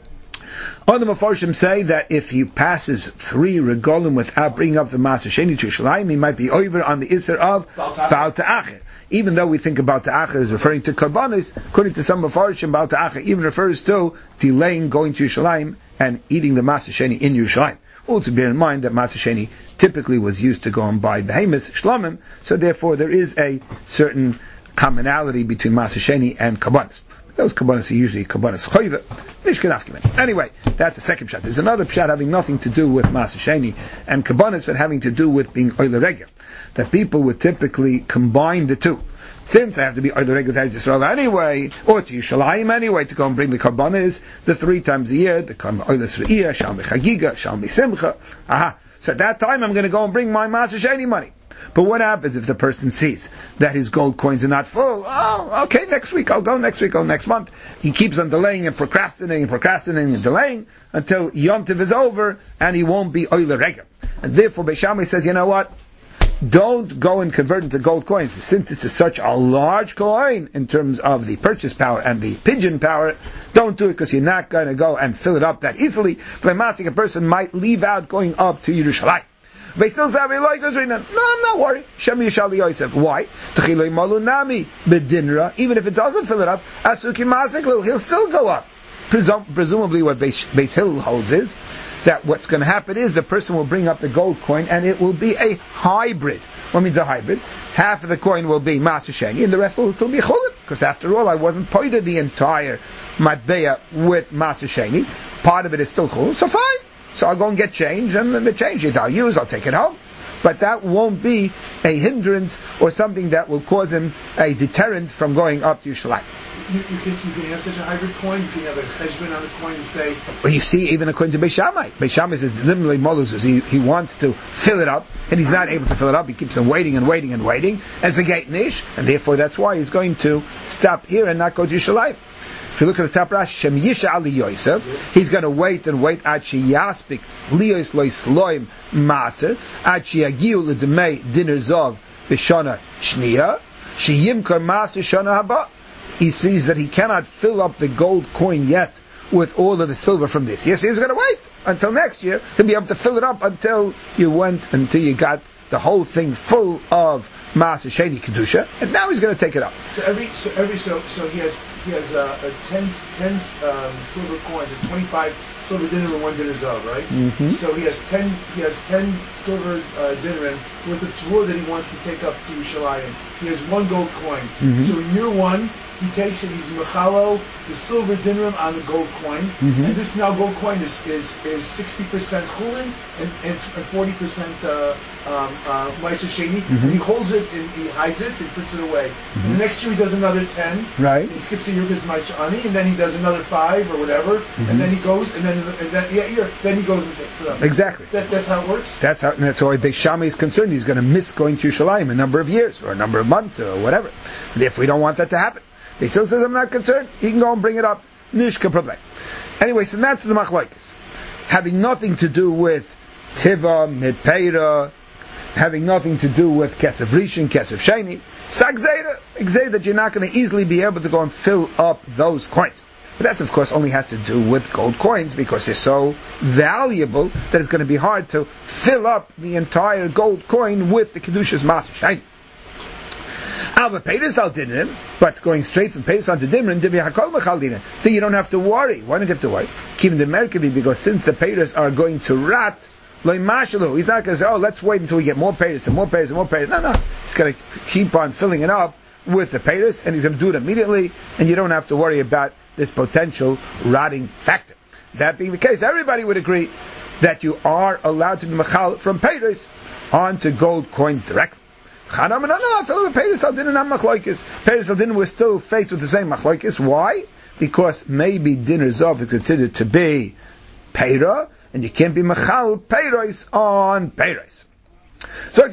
Other Mefarshim say that if he passes 3 regolim without bringing up the Maaser Sheni to Yerushalayim, he might be over on the Isser of Baal Ta'acher. Even though we think about Ta'acher as referring to Karbanis, according to some Mefarshim, Baal Ta'acher even refers to delaying going to Yerushalayim and eating the Maaser Sheni in Yerushalayim. Also bear in mind that Maaser Sheni typically was used to go and buy behemoths, shlamim, so therefore there is a certain commonality between Maaser Sheni and Karbanis. Those kabbanas are usually kabbanas choyve, nishkenafkimen. Anyway, that's the second pshat. There's another pshat having nothing to do with Maaser Sheni and kabbanas, but having to do with being oile regel. That people would typically combine the two. Since I have to be oile regel to Yisrael anyway, or to Yerushalayim anyway, to go and bring the kabbanas, the 3 times a year, the oile sre'iyah, shalmi chagiga, shalmi simcha. Aha. So at that time I'm going to go and bring my Maaser Sheni money. But what happens if the person sees that his gold coins are not full? Oh, okay, next week I'll go, next week I'll next month. He keeps on delaying and procrastinating and delaying until Yom Tov is over and he won't be oile regel. And therefore Beis Shammai says, you know what? Don't go and convert into gold coins. Since this is such a large coin in terms of the purchase power and the pigeon power, don't do it because you're not going to go and fill it up that easily. Flemasik, a person might leave out going up to Yerushalayim. They still say, no, I'm not worried. Shem Yishali Yosef. Why? Even if it doesn't fill it up, he'll still go up. Presumably what Beis Hillel holds is that what's going to happen is the person will bring up the gold coin and it will be a hybrid. What means a hybrid? Half of the coin will be Maaser Sheni and the rest will still be Chulin. Because after all, I wasn't pointed the entire Matbeya with Maaser Sheni. Part of it is still Chulin, so fine. So I'll go and get change, and the change I'll take it home. But that won't be a hindrance or something that will cause him a deterrent from going up to Yerushalayim. You can have such a hybrid coin, you can have a cheshbon on the coin and say... Well, you see, even according to Beis Shammai. Beis Shammai says, literally, he wants to fill it up, and he's not able to fill it up. He keeps on waiting as a gate nish, and therefore that's why he's going to stop here and not go to Yerushalayim. If you look at the top Rashi, Shem Yisha Ali Yosef, he's going to wait ad she yaspik liyos lo yisloim maser, ad she yagiu l'demei dinner zov b'shana shniya, she yimkar maser shana haba. He sees that he cannot fill up the gold coin yet with all of the silver from this year, so he's going to wait until next year to be able to fill it up until you got the whole thing full of Maaser Sheni Kedusha, and now he's going to take it up. So he has 10 silver coins. There's 25 silver dinner and 1 dinner zav, right? Mm-hmm. So he has 10 silver dinner worth of teruah that he wants to take up to Yerushalayim. He has 1 gold coin. Mm-hmm. So in year 1, he takes it. He's mechalo the silver dinner on the gold coin, mm-hmm. and this now gold coin is 60% chulin and 40% Maaser Sheni. Mm-hmm. He holds it and he hides it and puts it away. Mm-hmm. And the next year he does another 10. Right. He skips a year because Maaser Ani, and then he does another 5 or whatever, mm-hmm. and then he goes then he goes and takes it up. Exactly. That's how it works. That's why Beis Shammai is concerned. He's going to miss going to Yerushalayim a number of years or a number of months or whatever. Therefore, we don't want that to happen. He still says, I'm not concerned. He can go and bring it up. Nishka problem. Anyway, so that's the machlokes. Having nothing to do with Tiva, Mitpeira, having nothing to do with Kesef Rishon, Kesef Sheni. It's that you're not going to easily be able to go and fill up those coins. But that's, of course, only has to do with gold coins because they're so valuable that it's going to be hard to fill up the entire gold coin with the Kedusha's Maaser Sheni. Alva Peiros al Dinrim, but going straight from Peiros on to Dinrim, then you don't have to worry. Why don't you have to worry? Keeping the Merkavi, because since the Peiros are going to rot, he's not going to say, let's wait until we get more Peiros and more Peiros and more Peiros. No. He's going to keep on filling it up with the Peiros, and he's going to do it immediately, and you don't have to worry about this potential rotting factor. That being the case, everybody would agree that you are allowed to be machal from Peiros onto gold coins directly. Chanam, no, I feel like Peiros Aldin and Machlokes. Peiros Aldin was still faced with the same Machlokes. Why? Because maybe Din Rizov is considered to be Peira, and you can't be Machal Peiros on Peiros. So,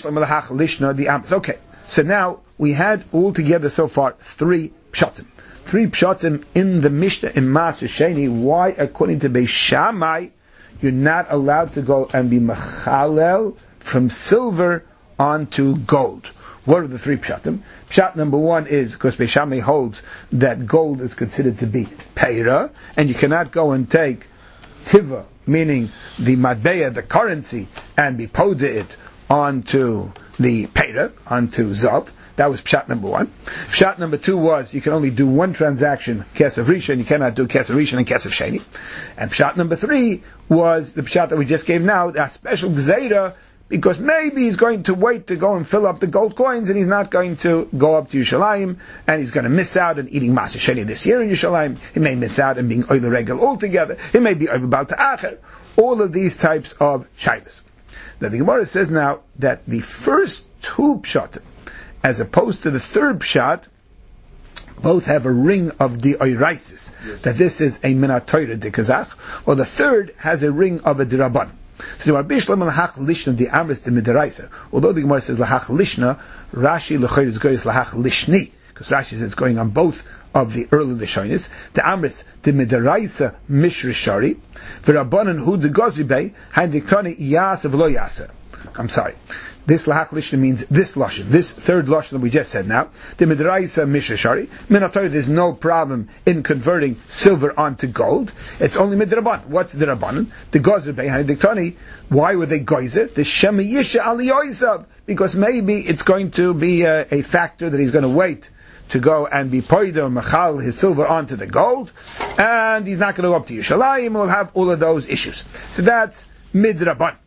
okay. So now, we had altogether so far 3 pshatim. 3 pshatim in the Mishnah in Maaseh Sheni. Why, according to Beis Shammai, you're not allowed to go and be Machalel from silver onto gold. What are the 3 pshatim? Pshat number 1 is, because Beis Shammai holds that gold is considered to be Peira, and you cannot go and take Tiva, meaning the Matbeya, the currency, and be Poda it onto the Peira, onto Zav. That was pshat number 1. Pshat number 2 was you can only do 1 transaction, Kesef Rishon, you cannot do Kesef Rishon and Kesef Sheni. And pshat number 3 was the pshat that we just gave now, that special Gzeira, because maybe he's going to wait to go and fill up the gold coins, and he's not going to go up to Yerushalayim, and he's going to miss out on eating Maaseh Sheni this year in Yerushalayim. He may miss out on being Oile Regel altogether. He may be Oile Baal Ta'acher. All of these types of shaylas. Now the Gemara says now that the first 2 pshatim, as opposed to the 3rd pshat, both have a ring of the oiraisis, that this is a minatoira de kazach, while the 3rd has a ring of a dirabban. So the Rabbi Shlomo lahach lishna the amris de midaraisa. Although the Gemara says lahach lishna, Rashi l'chayr is going lahach lishni, because Rashi says it's going on both of the early Lishonis. The amris de midaraisa mishrishari, v'rabbanan hu de gozribei, hain diktani yasa v'lo yasa. I'm sorry. This lahach lishna means this lashon, this 3rd lashon that we just said now. The midraisa mishashari. Minator, there's no problem in converting silver onto gold. It's only midraban. What's the rabbanon? The gozer behind diktani. Why were they gozer? The shemayisha aliyoisav. Because maybe it's going to be a factor that he's going to wait to go and be poider machal his silver onto the gold, and he's not going to go up to Yerushalayim. We'll have all of those issues. So that's midraban.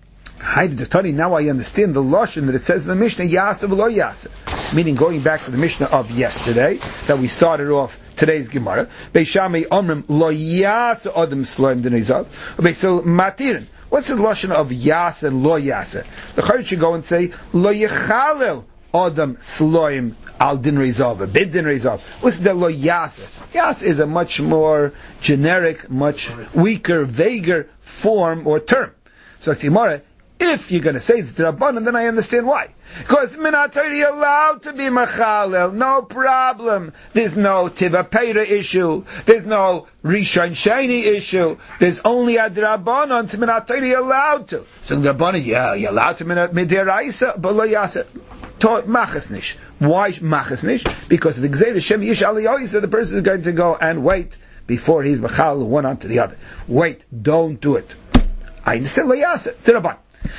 Now I understand the lashon that it says in the Mishnah, Yasa v'lo Yasa. Meaning going back to the Mishnah of yesterday, that we started off today's Gemara. Beis Shammai omrim lo Yasa odem sloim d'neizav. Beisil matirin. What's the lashon of Yasa and lo Yasa? The Chayr should go and say, lo yechalel odem sloim al din reizav, a bid din reizav. What's the lo Yasa? Yasa is a much more generic, much weaker, vaguer form or term. So Gemara, if you're going to say it's Rabbanan, then I understand why. Because Minator, you're allowed to be Machalel, no problem. There's no Tiva Peira issue. There's no Rishon Sheni issue. There's only a Rabbanan, so Minator, you're allowed to. So Rabbanan, yeah, you're allowed to Midiraisa, but Lo Yasa. Machasnish. Why Machasnish? Because the Gzeir Shem Yish Aliyoisa, the person is going to go and wait before he's Machal one onto the other. Wait, don't do it. I understand Lo Yasa, Rabbanan.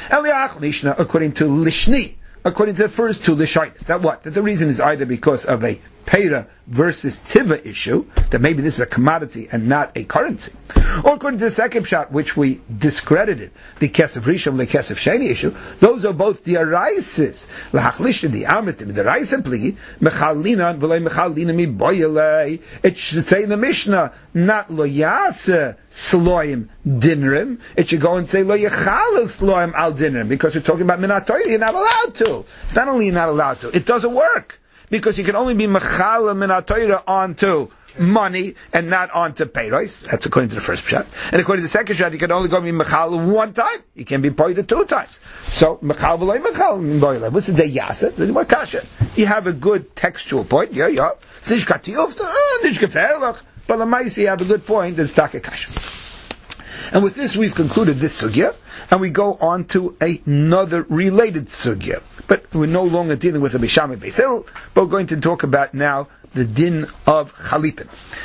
According to Lishni, according to the first 2 Lishaitis. That what? That the reason is either because of a Peira versus Tiva issue, that maybe this is a commodity and not a currency. Or according to the second shot, which we discredited, the Kesef Rishon, the Kesef Sheni issue, those are both the Araisis. L'hachlishna, the Amritim, the Araisa pli, Mechalina, v'lei Mechalina mi boyelei. It should say in the Mishnah, not lo yase sloim dinrim. It should go and say lo yechal sloim al dinrim, because we're talking about minatoy, you're not allowed to. It's not only you're not allowed to, it doesn't work. Because you can only be mechal minatoy onto money and not onto peiros. That's according to the first shot. And according to the second shot, you can only go be mechal 1 time. You can be poida 2 times. So mechal v'loy mechal. What's the day yasa? The more kasha. You have a good textual point. Yeah. It's nicht katiyuf, nicht gefährlich. But the mice, you have a good point. It's taka kasha. And with this, we've concluded this sugya, and we go on to another related sugya. But we're no longer dealing with a Beis Shammai Beis Hillel, but we're going to talk about now the din of Chalipin.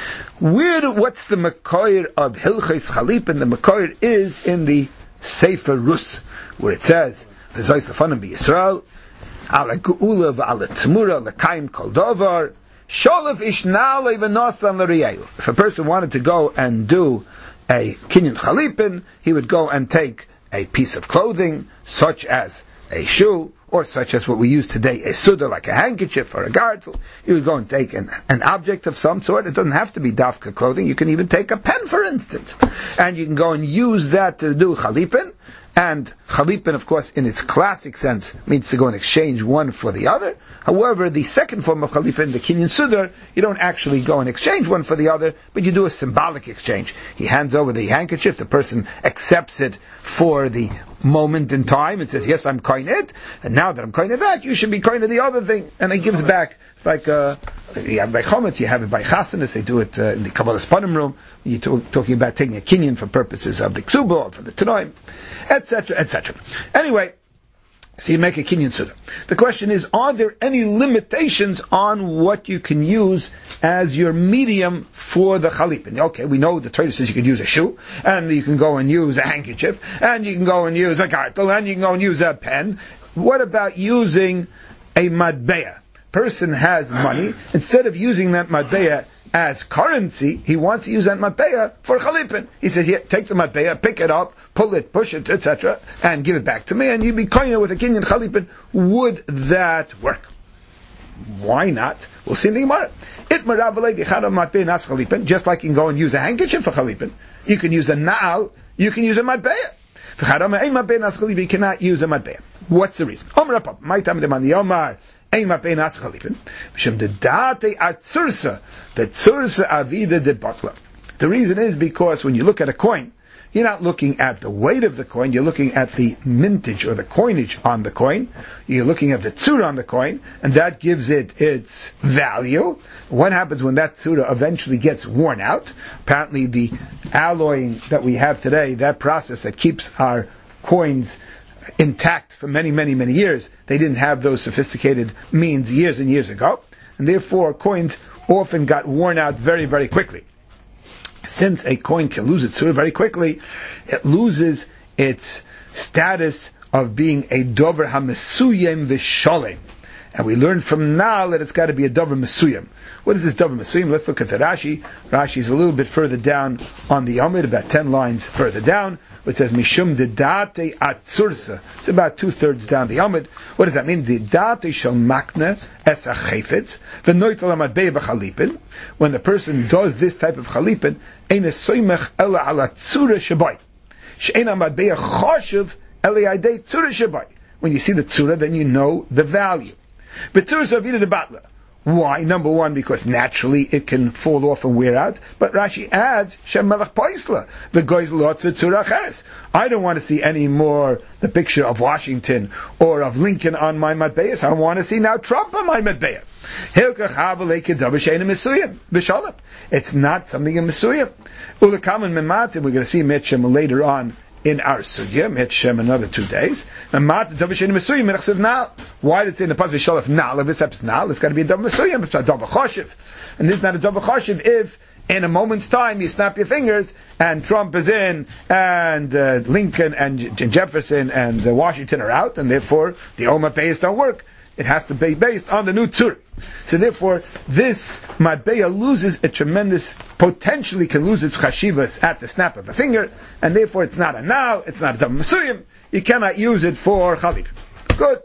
What's the Makoir of Hilchos Chalipin? The Makoir is in the Sefer Rus, where it says, V'zois lefanim b'Yisrael, ala ge'ula v'ala t'mura l'kaim kol dovar, sholef ishnalei v'nosan l'riyehu. If a person wanted to go and do a kinyan Chalipin, he would go and take a piece of clothing, such as a shoe, or such as what we use today, a suda, like a handkerchief or a gartel. You would go and take an object of some sort. It doesn't have to be dafka clothing. You can even take a pen, for instance. And you can go and use that to do Chalipin. And chalipin, of course, in its classic sense, means to go and exchange one for the other. However, the second form of chalipin, the kinyan sudar, you don't actually go and exchange one for the other, but you do a symbolic exchange. He hands over the handkerchief, the person accepts it for the moment in time and says, yes, I'm koine it, and now that I'm koine that, you should be koine the other thing. And he gives back. It's like, you have it by chometz, you have it by chasanas, they do it in the Kabbalah's Panim room, you're talking about taking a kinyan for purposes of the ksuba, or for the tanoim, etc., etc. Anyway, so you make a kinyan sudar. The question is, are there any limitations on what you can use as your medium for the chalipin? Okay, we know the Torah says you can use a shoe, and you can go and use a handkerchief, and you can go and use a gartel, and you can go and use a pen. What about using a matbeah? Person has money, instead of using that matbeah as currency, he wants to use that matbeah for chalipin. He says, here, take the matbeah, pick it up, pull it, push it, etc., and give it back to me, and you'd be koine with a kinyan chalipin. Would that work? Why not? We'll see in the Gemara. Just like you can go and use a handkerchief for chalipin, you can use a na'al, you can use a matbeah. You cannot use a matbeah. What's the reason? The reason is because when you look at a coin, you're not looking at the weight of the coin, you're looking at the mintage or the coinage on the coin, you're looking at the tzura on the coin, and that gives it its value. What happens when that tzura eventually gets worn out? Apparently the alloying that we have today, that process that keeps our coins intact for many, many, many years, they didn't have those sophisticated means years and years ago, and therefore coins often got worn out very, very quickly. Since a coin can lose its tzura very quickly, it loses its status of being a dover hamesuyem v'sholem. And we learn from now that it's got to be a dover mesuyem. What is this dover mesuyem? Let's look at the Rashi. Rashi is a little bit further down on the Amud, about 10 lines further down. It says mishum dedate atzursa. It's about 2/3 down the Amud. What does that mean? Dedate shel makne es achayfetz v'noitel amadbei b'chalipin. When the person does this type of chalipin, ein esoymech ela ala tzura shabai. She'ein amadbei choshev ele yadei tzura shabai. When you see the tzura, then you know the value. But tzura avida de batla. Why? Number one, because naturally it can fall off and wear out. But Rashi adds, Shem Melech Poisla, the goyz lotzer tzura acheres. I don't want to see any more the picture of Washington or of Lincoln on my matbeas. I want to see now Trump on my matbeas. It's not something in Mesuyim. Ulakaman Mematim, we're going to see Mitchem later on in our sugya, Mitchem another 2 days. Why did it say in the pasuk Shalaf Nal? If this happens Nal, it's got to be a Dav Mesuyim. It's a Dav Choshev. And this is not a Dav Choshev if in a moment's time you snap your fingers and Trump is in and Lincoln and Jefferson and Washington are out, and therefore the Oma Payas don't work. It has to be based on the new tzur. So therefore, this matbeah loses a tremendous, potentially can lose its chashivas at the snap of a finger, and therefore it's not a nal, it's not a dav mesuyim. You cannot use it for chalip. Good.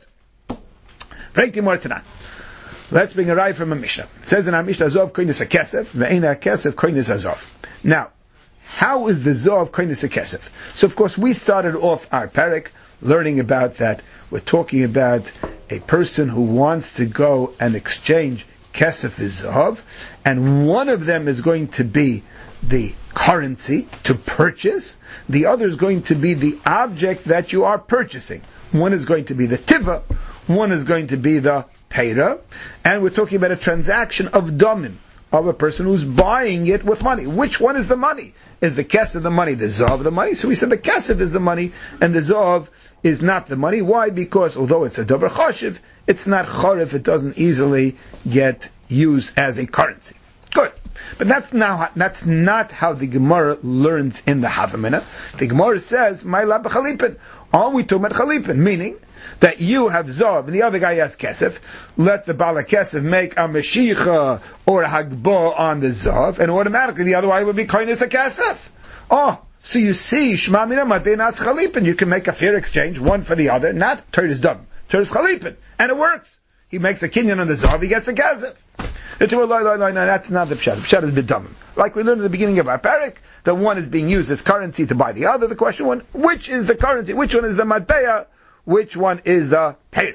Let's bring a raya from a Mishnah. It says in our Mishnah, Zov koinis hakesef, ve'ena hakesef koinis hazov. Now, how is the Zov koinis hakesef? So of course we started off our parak learning about that. We're talking about a person who wants to go and exchange kesef v'zahav, and one of them is going to be the currency to purchase, the other is going to be the object that you are purchasing. One is going to be the tiva, one is going to be the peira, and we're talking about a transaction of damim, of a person who's buying it with money. Which one is the money? Is the kesef the money, the zav the money? So we said the kesef is the money, and the zav is not the money. Why? Because although it's a davar choshev, it's not chorif, it doesn't easily get used as a currency. Good. But that's not how the Gemara learns in the Havamina. The Gemara says, "My lab b'chalipin." Are we talking about chalipin? Meaning that you have zav and the other guy has kesef. Let the bala kesef make a meshicha or a hagbo on the zav, and automatically the other guy will be koinis a kesef. Oh, so you see, Shema Mina might be an as chalipin. You can make a fair exchange, one for the other, not Torah's dam, Torah's chalipin, and it works. He makes a kinyan on the zav, he gets the kesef. The no, that's not the pshat. The pshat is bidamim. Like we learned at the beginning of our parak, that one is being used as currency to buy the other. The question one, which is the currency? Which one is the matbeya? Which one is the payer?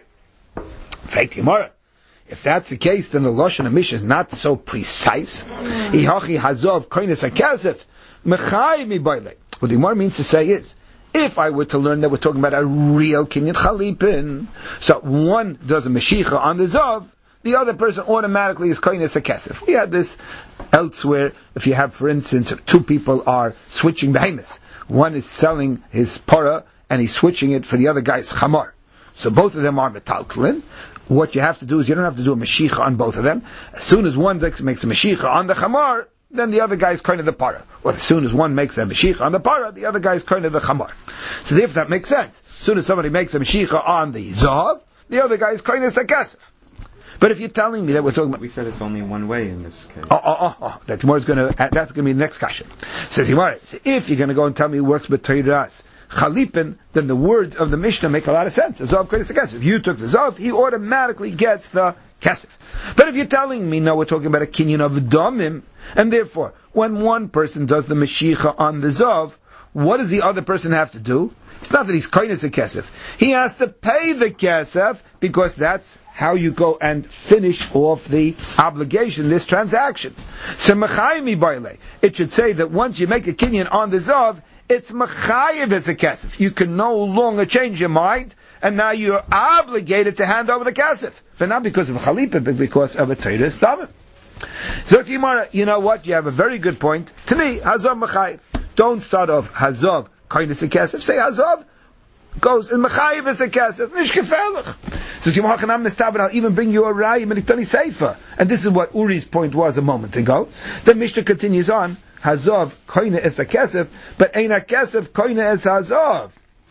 If that's the case, then the Lashon HaMishnah is not so precise. Ihachi hazov koines hakasef mechai mi baile. What the Gemara means to say is, if I were to learn that we're talking about a real kinyan chalipin, so one does a meshicha on the zav, the other person automatically is koines hakasef. We had this elsewhere. If you have, for instance, two people are switching behemoths. One is selling his para, and he's switching it for the other guy's chamar. So both of them are metalklin. What you have to do is you don't have to do a meshicha on both of them. As soon as one makes a meshicha on the chamar, then the other guy is kind of the para. Or as soon as one makes a meshicha on the para, the other guy is kind of the chamar. So if that makes sense. As soon as somebody makes a meshicha on the zav, the other guy is kind of sakasif. But if you're telling me that we're talking about... We said it's only one way in this case. That's going to be the next question. Says Gemara, if you're going to go and tell me it works with Teiras Chalipin, then the words of the Mishnah make a lot of sense. The Zav koines hakasef. If you took the Zav, he automatically gets the Kesef. But if you're telling me, no, we're talking about a kinyan of Domim, and therefore, when one person does the Meshicha on the Zav, what does the other person have to do? It's not that he's koines hakasef. He has to pay the Kesef, because that's how you go and finish off the obligation, this transaction. So mechayim baile. It should say that once you make a kinyan on the Zav, it's mechayiv as a kesef. You can no longer change your mind, and now you're obligated to hand over the kesef. But not because of chalipah, but because of a teiras damim. So Gemara, you know what? You have a very good point. Tani, hazav mechayiv. Don't start off hazav koines hakasef. Say hazav goes in mechayiv as a kesef. Nish gefährlich. So I'll even bring you a raya Meliktani Seifa. And this is what Uri's point was a moment ago. The Mishnah continues on. Hazav koine es a kesef, but ein a kesef koine es hazav.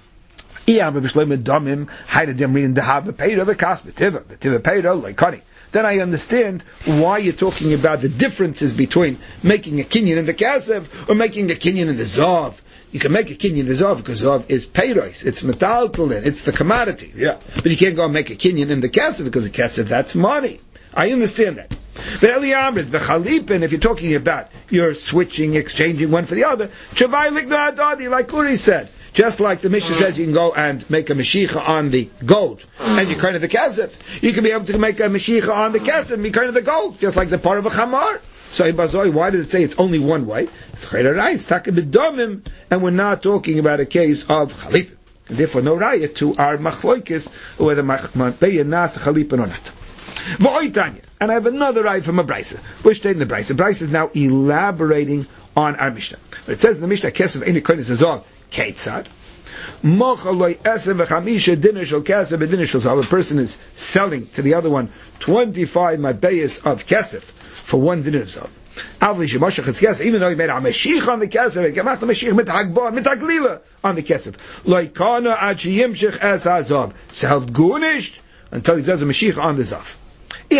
Then I understand why you're talking about the differences between making a kinyan in the kesef or making a kinyan in the zav. You can make a kinyan in the zav because zav is peiros, it's metaltalin, it's the commodity. Yeah, but you can't go and make a kinyan in the kesef because the kesef that's money. I understand that. But Eliyam is bechalipin. If you're talking about you're switching, exchanging one for the other, chavai likna adadi, like Uri said. Just like the Mishnah says, you can go and make a meshicha on the gold, and you kind of the kesef. You can be able to make a meshicha on the kesef, and be kind of the gold, just like the part of a chamar. So why did it say it's only one way? It's takabidamim, and we're not talking about a case of chalipin. And therefore, no raya to our machloikis whether matbeya nas chalipin or not. And I have another raya from a brisa. We're stating the brisa. The brisa is now elaborating on our Mishnah. But it says in the Mishnah, kesef ein koines hazov keitzad. Mochaloi esem v'chamisha dinner shel kesef b'dinner shel zav. A person is selling to the other one 25 matbeyas of kesef for one dinner of zav. Even though he made a meshich on the kesef, he gemacht a meshich mit hagbah, mit haglila on the kesef. Loikana ad sheyimshich es hazav. Self gunished until he does a meshich on the zav. If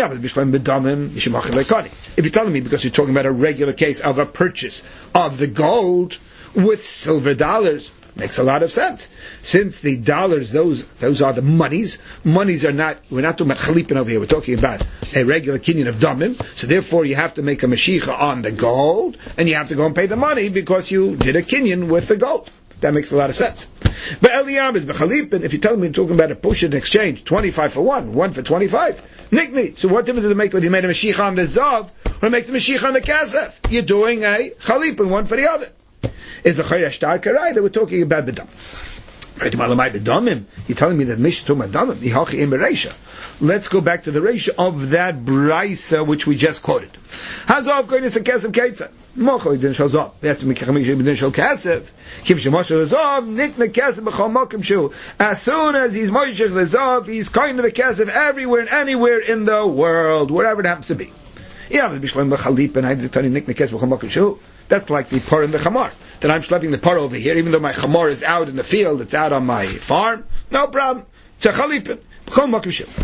you're telling me because you're talking about a regular case of a purchase of the gold with silver dollars, makes a lot of sense. Since the dollars, those are the monies. Monies are not, we're not talking about chalipin over here, we're talking about a regular kinyan of damim. So therefore you have to make a meshicha on the gold, and you have to go and pay the money because you did a kinyan with the gold. That makes a lot of sense. But Eliyam is bechalipin. If you're telling me you're talking about a push and exchange, 25 for one for 25, nikni. So what difference does it make whether you made a meshicha on the zav or make the meshicha on the kasef? You're doing a chalipin, one for the other. Is the chayash tarkarai that we're talking about the dam? You're telling me that Mishnah talking about damim. Let's go back to the ratio of that brisa which we just quoted. Hazav koines hakasef keitzad. Mochel din shel zav. Yes, we can make din shel kasef. Kiv shemoshel zav nikna kasef b'chol makom shu. As soon as he's moshel the zav, he's kind of the kasef everywhere and anywhere in the world, wherever it happens to be. That's like the par in the chamar. That I'm schlepping the par over here, even though my chamar is out in the field, it's out on my farm. No problem. It's a chalipin. Similar to the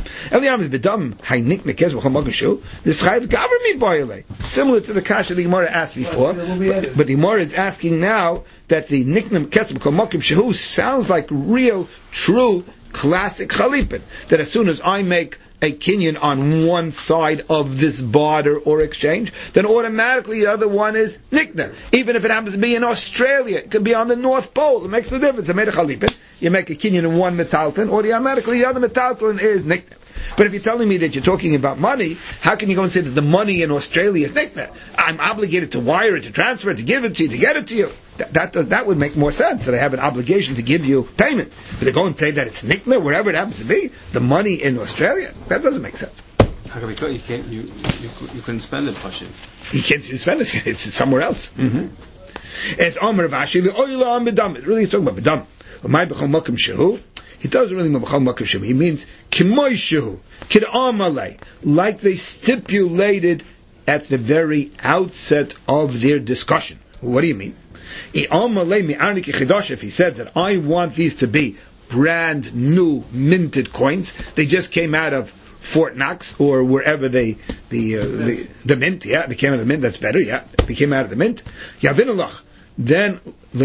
kasha the Gemara asked before, but the Gemara is asking now that the nickname kesef b'chol makom shehu sounds like real, true, classic chalipin. That as soon as I make a kinyan on one side of this barter or exchange, then automatically the other one is nikna. Even if it happens to be in Australia, it could be on the North Pole. It makes no difference. I made a chalipin. You make a kinyan in one metalton, automatically the other metalton is nikna. But if you're telling me that you're talking about money, how can you go and say that the money in Australia is nikna? I'm obligated to wire it, to transfer it, to give it to you, to get it to you. That would make more sense, that I have an obligation to give you payment. But to go and say that it's nikna, wherever it happens to be, the money in Australia, that doesn't make sense. How come you can't? You couldn't spend it, Pashim. You can't spend it. It's somewhere else. Mm-hmm. It's Omer Vashi le'oila bedam. Really, it's talking about bedam. My b'chol makom shehu. He doesn't really mean b'chol makom shehu. He means k'moy shehu, k'd'amalei, like they stipulated at the very outset of their discussion. What do you mean? If he said that I want these to be brand new minted coins, they just came out of Fort Knox or wherever the mint, yeah, they came out of the mint. That's better, yeah, they came out of the mint. Then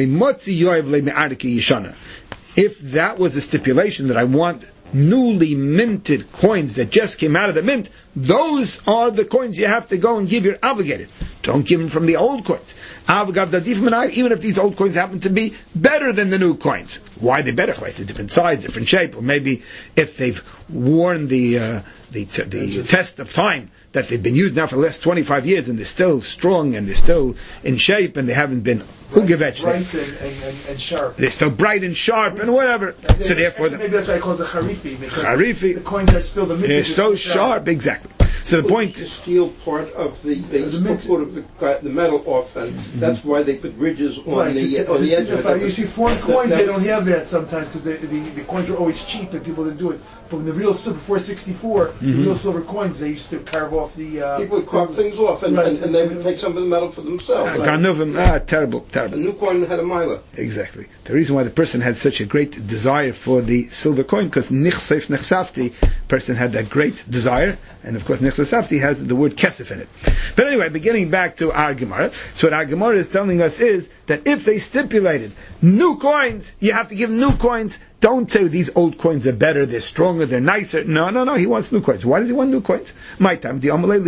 if that was the stipulation that I want newly minted coins that just came out of the mint, those are the coins you have to go and give. You're obligated. Don't give them from the old coins. Even if these old coins happen to be better than the new coins. Why are they better? It's a different size, different shape, or maybe if they've worn the test of time, that they've been used now for the last 25 years and they're still strong and they're still in shape and they haven't been bright and sharp. They're still bright and sharp and whatever. So therefore, maybe that's why it calls it harifi. Harifi. The coins are still the mint. They're so sharp, exactly. So the point to steal part of the metal off, and that's why they put ridges on the edge of it. You see, foreign coins they don't have that sometimes because the coins are always cheap and people didn't do it. But when the real silver, before '64, the real silver coins, they used to carve off the. People would carve things off, and they would take some of the metal for themselves. Terrible. A new coin had a mila. Exactly. The reason why the person had such a great desire for the silver coin, because nichsef nechsafti, person had that great desire, and of course nechsafti has the word kesef in it. But anyway, beginning back to our Gemara, so what our Gemara is telling us is that if they stipulated new coins, you have to give new coins. Don't say these old coins are better, they're stronger, they're nicer. No, he wants new coins. Why does he want new coins? My time,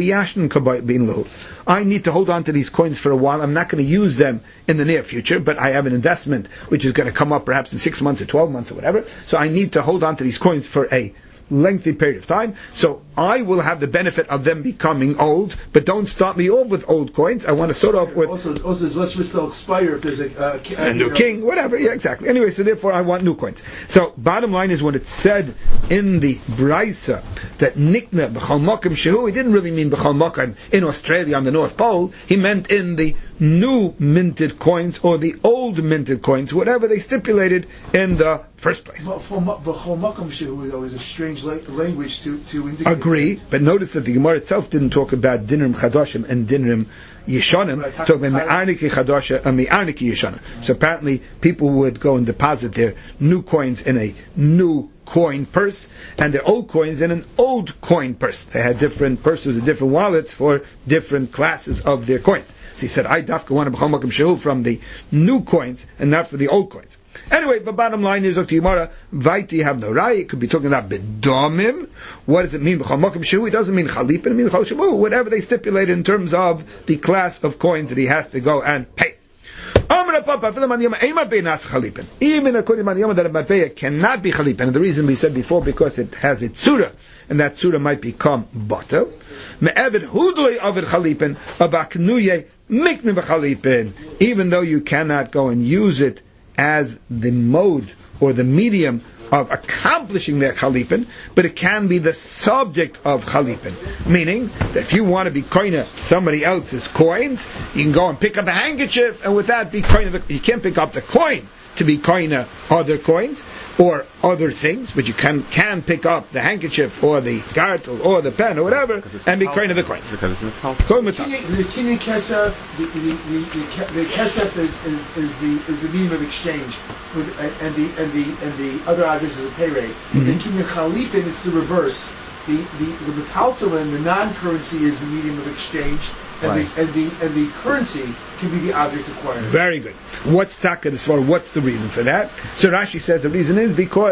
I need to hold on to these coins for a while. I'm not going to use them in the near future, but I have an investment which is going to come up perhaps in 6 months or 12 months or whatever. So I need to hold on to these coins for a lengthy period of time. So I will have the benefit of them becoming old, but don't start me off with old coins. I want to start off with... Also there's less risk they'll expire if there's a new king, whatever. Yeah, exactly. Anyway, so therefore I want new coins. So bottom line is when it said in the Braisa that Nikna b'chol makom shehu, he didn't really mean b'chol makom in Australia on the North Pole. He meant in the new minted coins or the old minted coins, whatever they stipulated in the first place. B'chol makom shehu is always a strange language to indicate. Agree, but notice that the Gemara itself didn't talk about dinrim chadashim and dinrim yeshanim. Talking about me'arniki chadasha and me'arniki yeshanim. So apparently, people would go and deposit their new coins in a new coin purse, and their old coins in an old coin purse. They had different purses and different wallets for different classes of their coins. So he said, I dafka want b'chol makom shehu from the new coins and not for the old coins. Anyway, the bottom line is, Vaiti have no rai. It could be talking about bedomim. What does it mean? B'chol makom shehu. It doesn't mean chalipin. It means chol shemu. Whatever they stipulated in terms of the class of coins that he has to go and pay. Even according to Maniyama that a Mabeya cannot be chalipin. And the reason we said before, because it has a tzura, and that tzura might become batel. Me'evid hudlei avid chalipin, abaknuye mikne b'chalipin. Even though you cannot go and use it as the mode or the medium of accomplishing their chalipin, but it can be the subject of chalipin. Meaning that if you want to be koina somebody else's coins, you can go and pick up a handkerchief, and with that be koina. You can't pick up the coin to be koina other coins or other things, but you can pick up the handkerchief or the gartel or the pen or whatever and be koina the coins. The kinyan kesef, the kesef is the medium of exchange, and the other objects is the pay rate. The kinyan chalipin is the reverse. The metaltalin, the non-currency, is the medium of exchange, and the currency can be the object acquired. Very good. What's the reason for that? So Rashi says the reason is because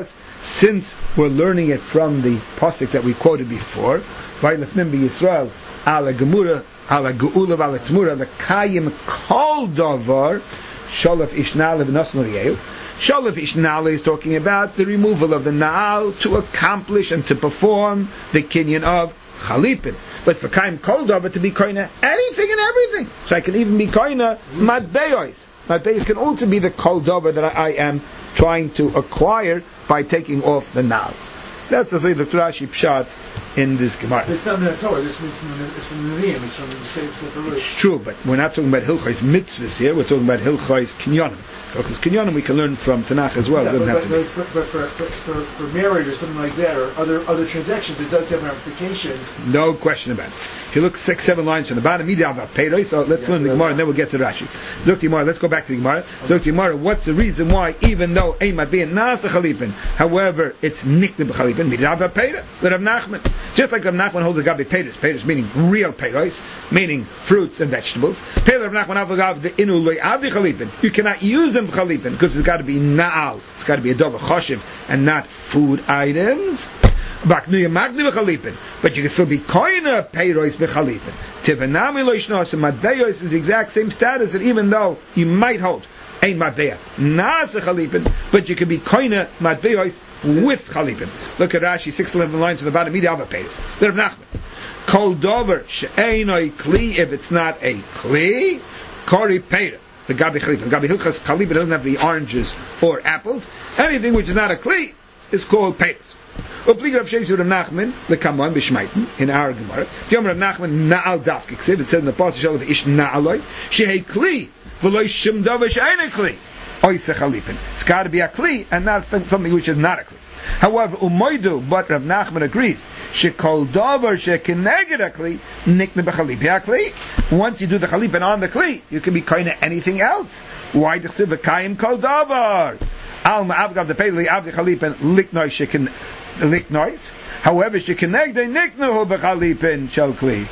since we're learning it from the pasuk that we quoted before, Vayilefnim b'Yisrael ala gemura ala geula ala tmura lekayim kol davar sholef ishnale v'nosn l'yehu. Sholef ishnale is talking about the removal of the naal to accomplish and to perform the kinyan of chalipin. But for kayim kol davar, to be koina anything and everything. So I can even be koina matbeyos. Matbeyos can also be the kol davar that I am trying to acquire by taking off the naal. That's the Rashi Pshat in this Gemara. It's not in the Torah. This means it's from the Nevi'im. It's from the Sefer. It's true, but we're not talking about Hilchos mitzvahs here. We're talking about Hilchos kinyanim. Because kinyanim we can learn from Tanakh as well. Yeah, it doesn't have to be. But for marriage or something like that, or other transactions, it does have ramifications. No question about it. If you look 6-7 lines from the bottom, so let's learn the Gemara and then we'll get to Rashi. Look the Gemara. Let's go back to the Gemara. Look the Gemara. What's the reason why, even though Ein might be a Nasa Chalipin, however, it's Nikne B'Chalipin, Midav Peira, the Rav Nachman. Just like Rav Nachman holds the Gabi Peiros, Peiros meaning real Peiros, meaning fruits and vegetables. Peira Rav Nachman Avagav the Inu Loi Avi Chalipin. You cannot use them for Chalipin because it's got to be Na'al. It's got to be a Dova Choshev and not food items. But you can still be koina peiros b'chalipin. Tivanami loishnos and matbeyos is the exact same status that even though you might hold ein matbeya nasa chalipin, but you can be koina matbeyos with chalipin. Look at Rashi 6-11 lines to the bottom. Midi alva peiros. Rav Nachman. Kol dover she'enoi kli, if it's not a kli, kori peira. The gabi chalipin. Gabi hilchas chalipin doesn't have to be oranges or apples. Anything which is not a kli is called peiros. Upliga Rav Sheshu Rav Nachman lekamon b'shmaitin in our Gemara. Yom Rav Nachman na'al dafke ksiv. It says in the pasuk shel ish na'aloi shehei kli v'loi shum davar she'ein kli oiseh chalipin. It's got to be a kli and not something which is not a kli. However, umoidu, but Rav Nachman agrees shekol davar shekeneged a kli nikne b'chalipi kli. Once you do the chalipin on the kli, you can be kind of anything else. Why the ksiv v'kayim kol davar? Al ma'avgav the peili av the chalipin liknoi sheken. Lick noise. However, she connect the niknu b'chalipin shel kli.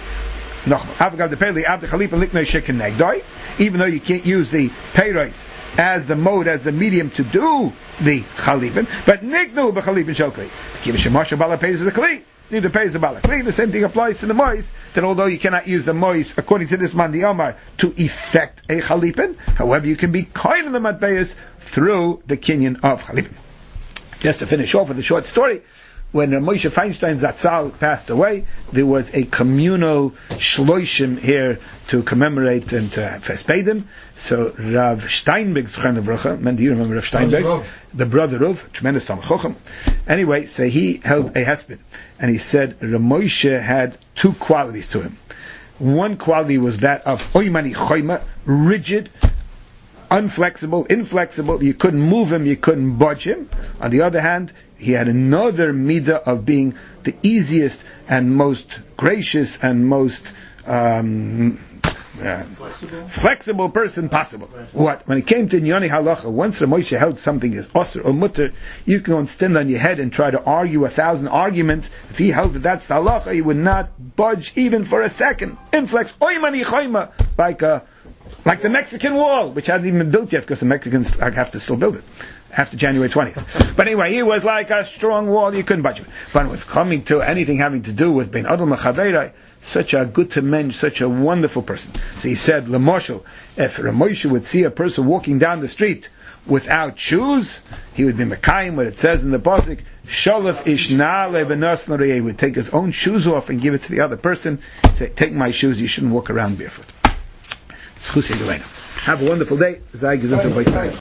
Even though you can't use the peiros as the mode, as the medium to do the chalipin, but niknu b'chalipin shel kli. Give a shemasha bala peiros the kli. Neither pays the bala kli. The same thing applies to the mois. That although you cannot use the mois according to this Mandi Omar to effect a chalipin, however, you can be kind of the matbeyos through the kinyan of chalipin. Just to finish off with a short story, when Moshe Feinstein Zatzal passed away, there was a communal shloishim here to commemorate and to fespedim. So Rav Steinberg, man, do you remember Rav Steinberg? The brother of tremendous Talmid Chacham. Anyway, so he held a hesped, and he said Rav Moshe had two qualities to him. One quality was that of oimani choyma, rigid, unflexible, inflexible. You couldn't move him, you couldn't budge him. On the other hand, he had another midah of being the easiest and most gracious and most flexible person possible. What? When it came to Nyoni Halacha, once Rav Moshe held something as osir or mutter, you can go and stand on your head and try to argue 1,000 arguments. If he held that that's the halacha, he would not budge even for a second. Inflex, oimani choyma, like the Mexican wall, which hasn't even been built yet, because the Mexicans have to still build it after January 20th. But anyway, he was like a strong wall, you couldn't budge it. But when it's coming to anything having to do with Ben Adol Mechaverai, such a good to mensch, such a wonderful person. So he said, L'moshel, if Rav Moshe would see a person walking down the street without shoes, he would be Mekayim, what it says in the pasuk, Sholef ish na'ale v'nos l'rei, he would take his own shoes off and give it to the other person, say, take my shoes, you shouldn't walk around barefoot. Have a wonderful day.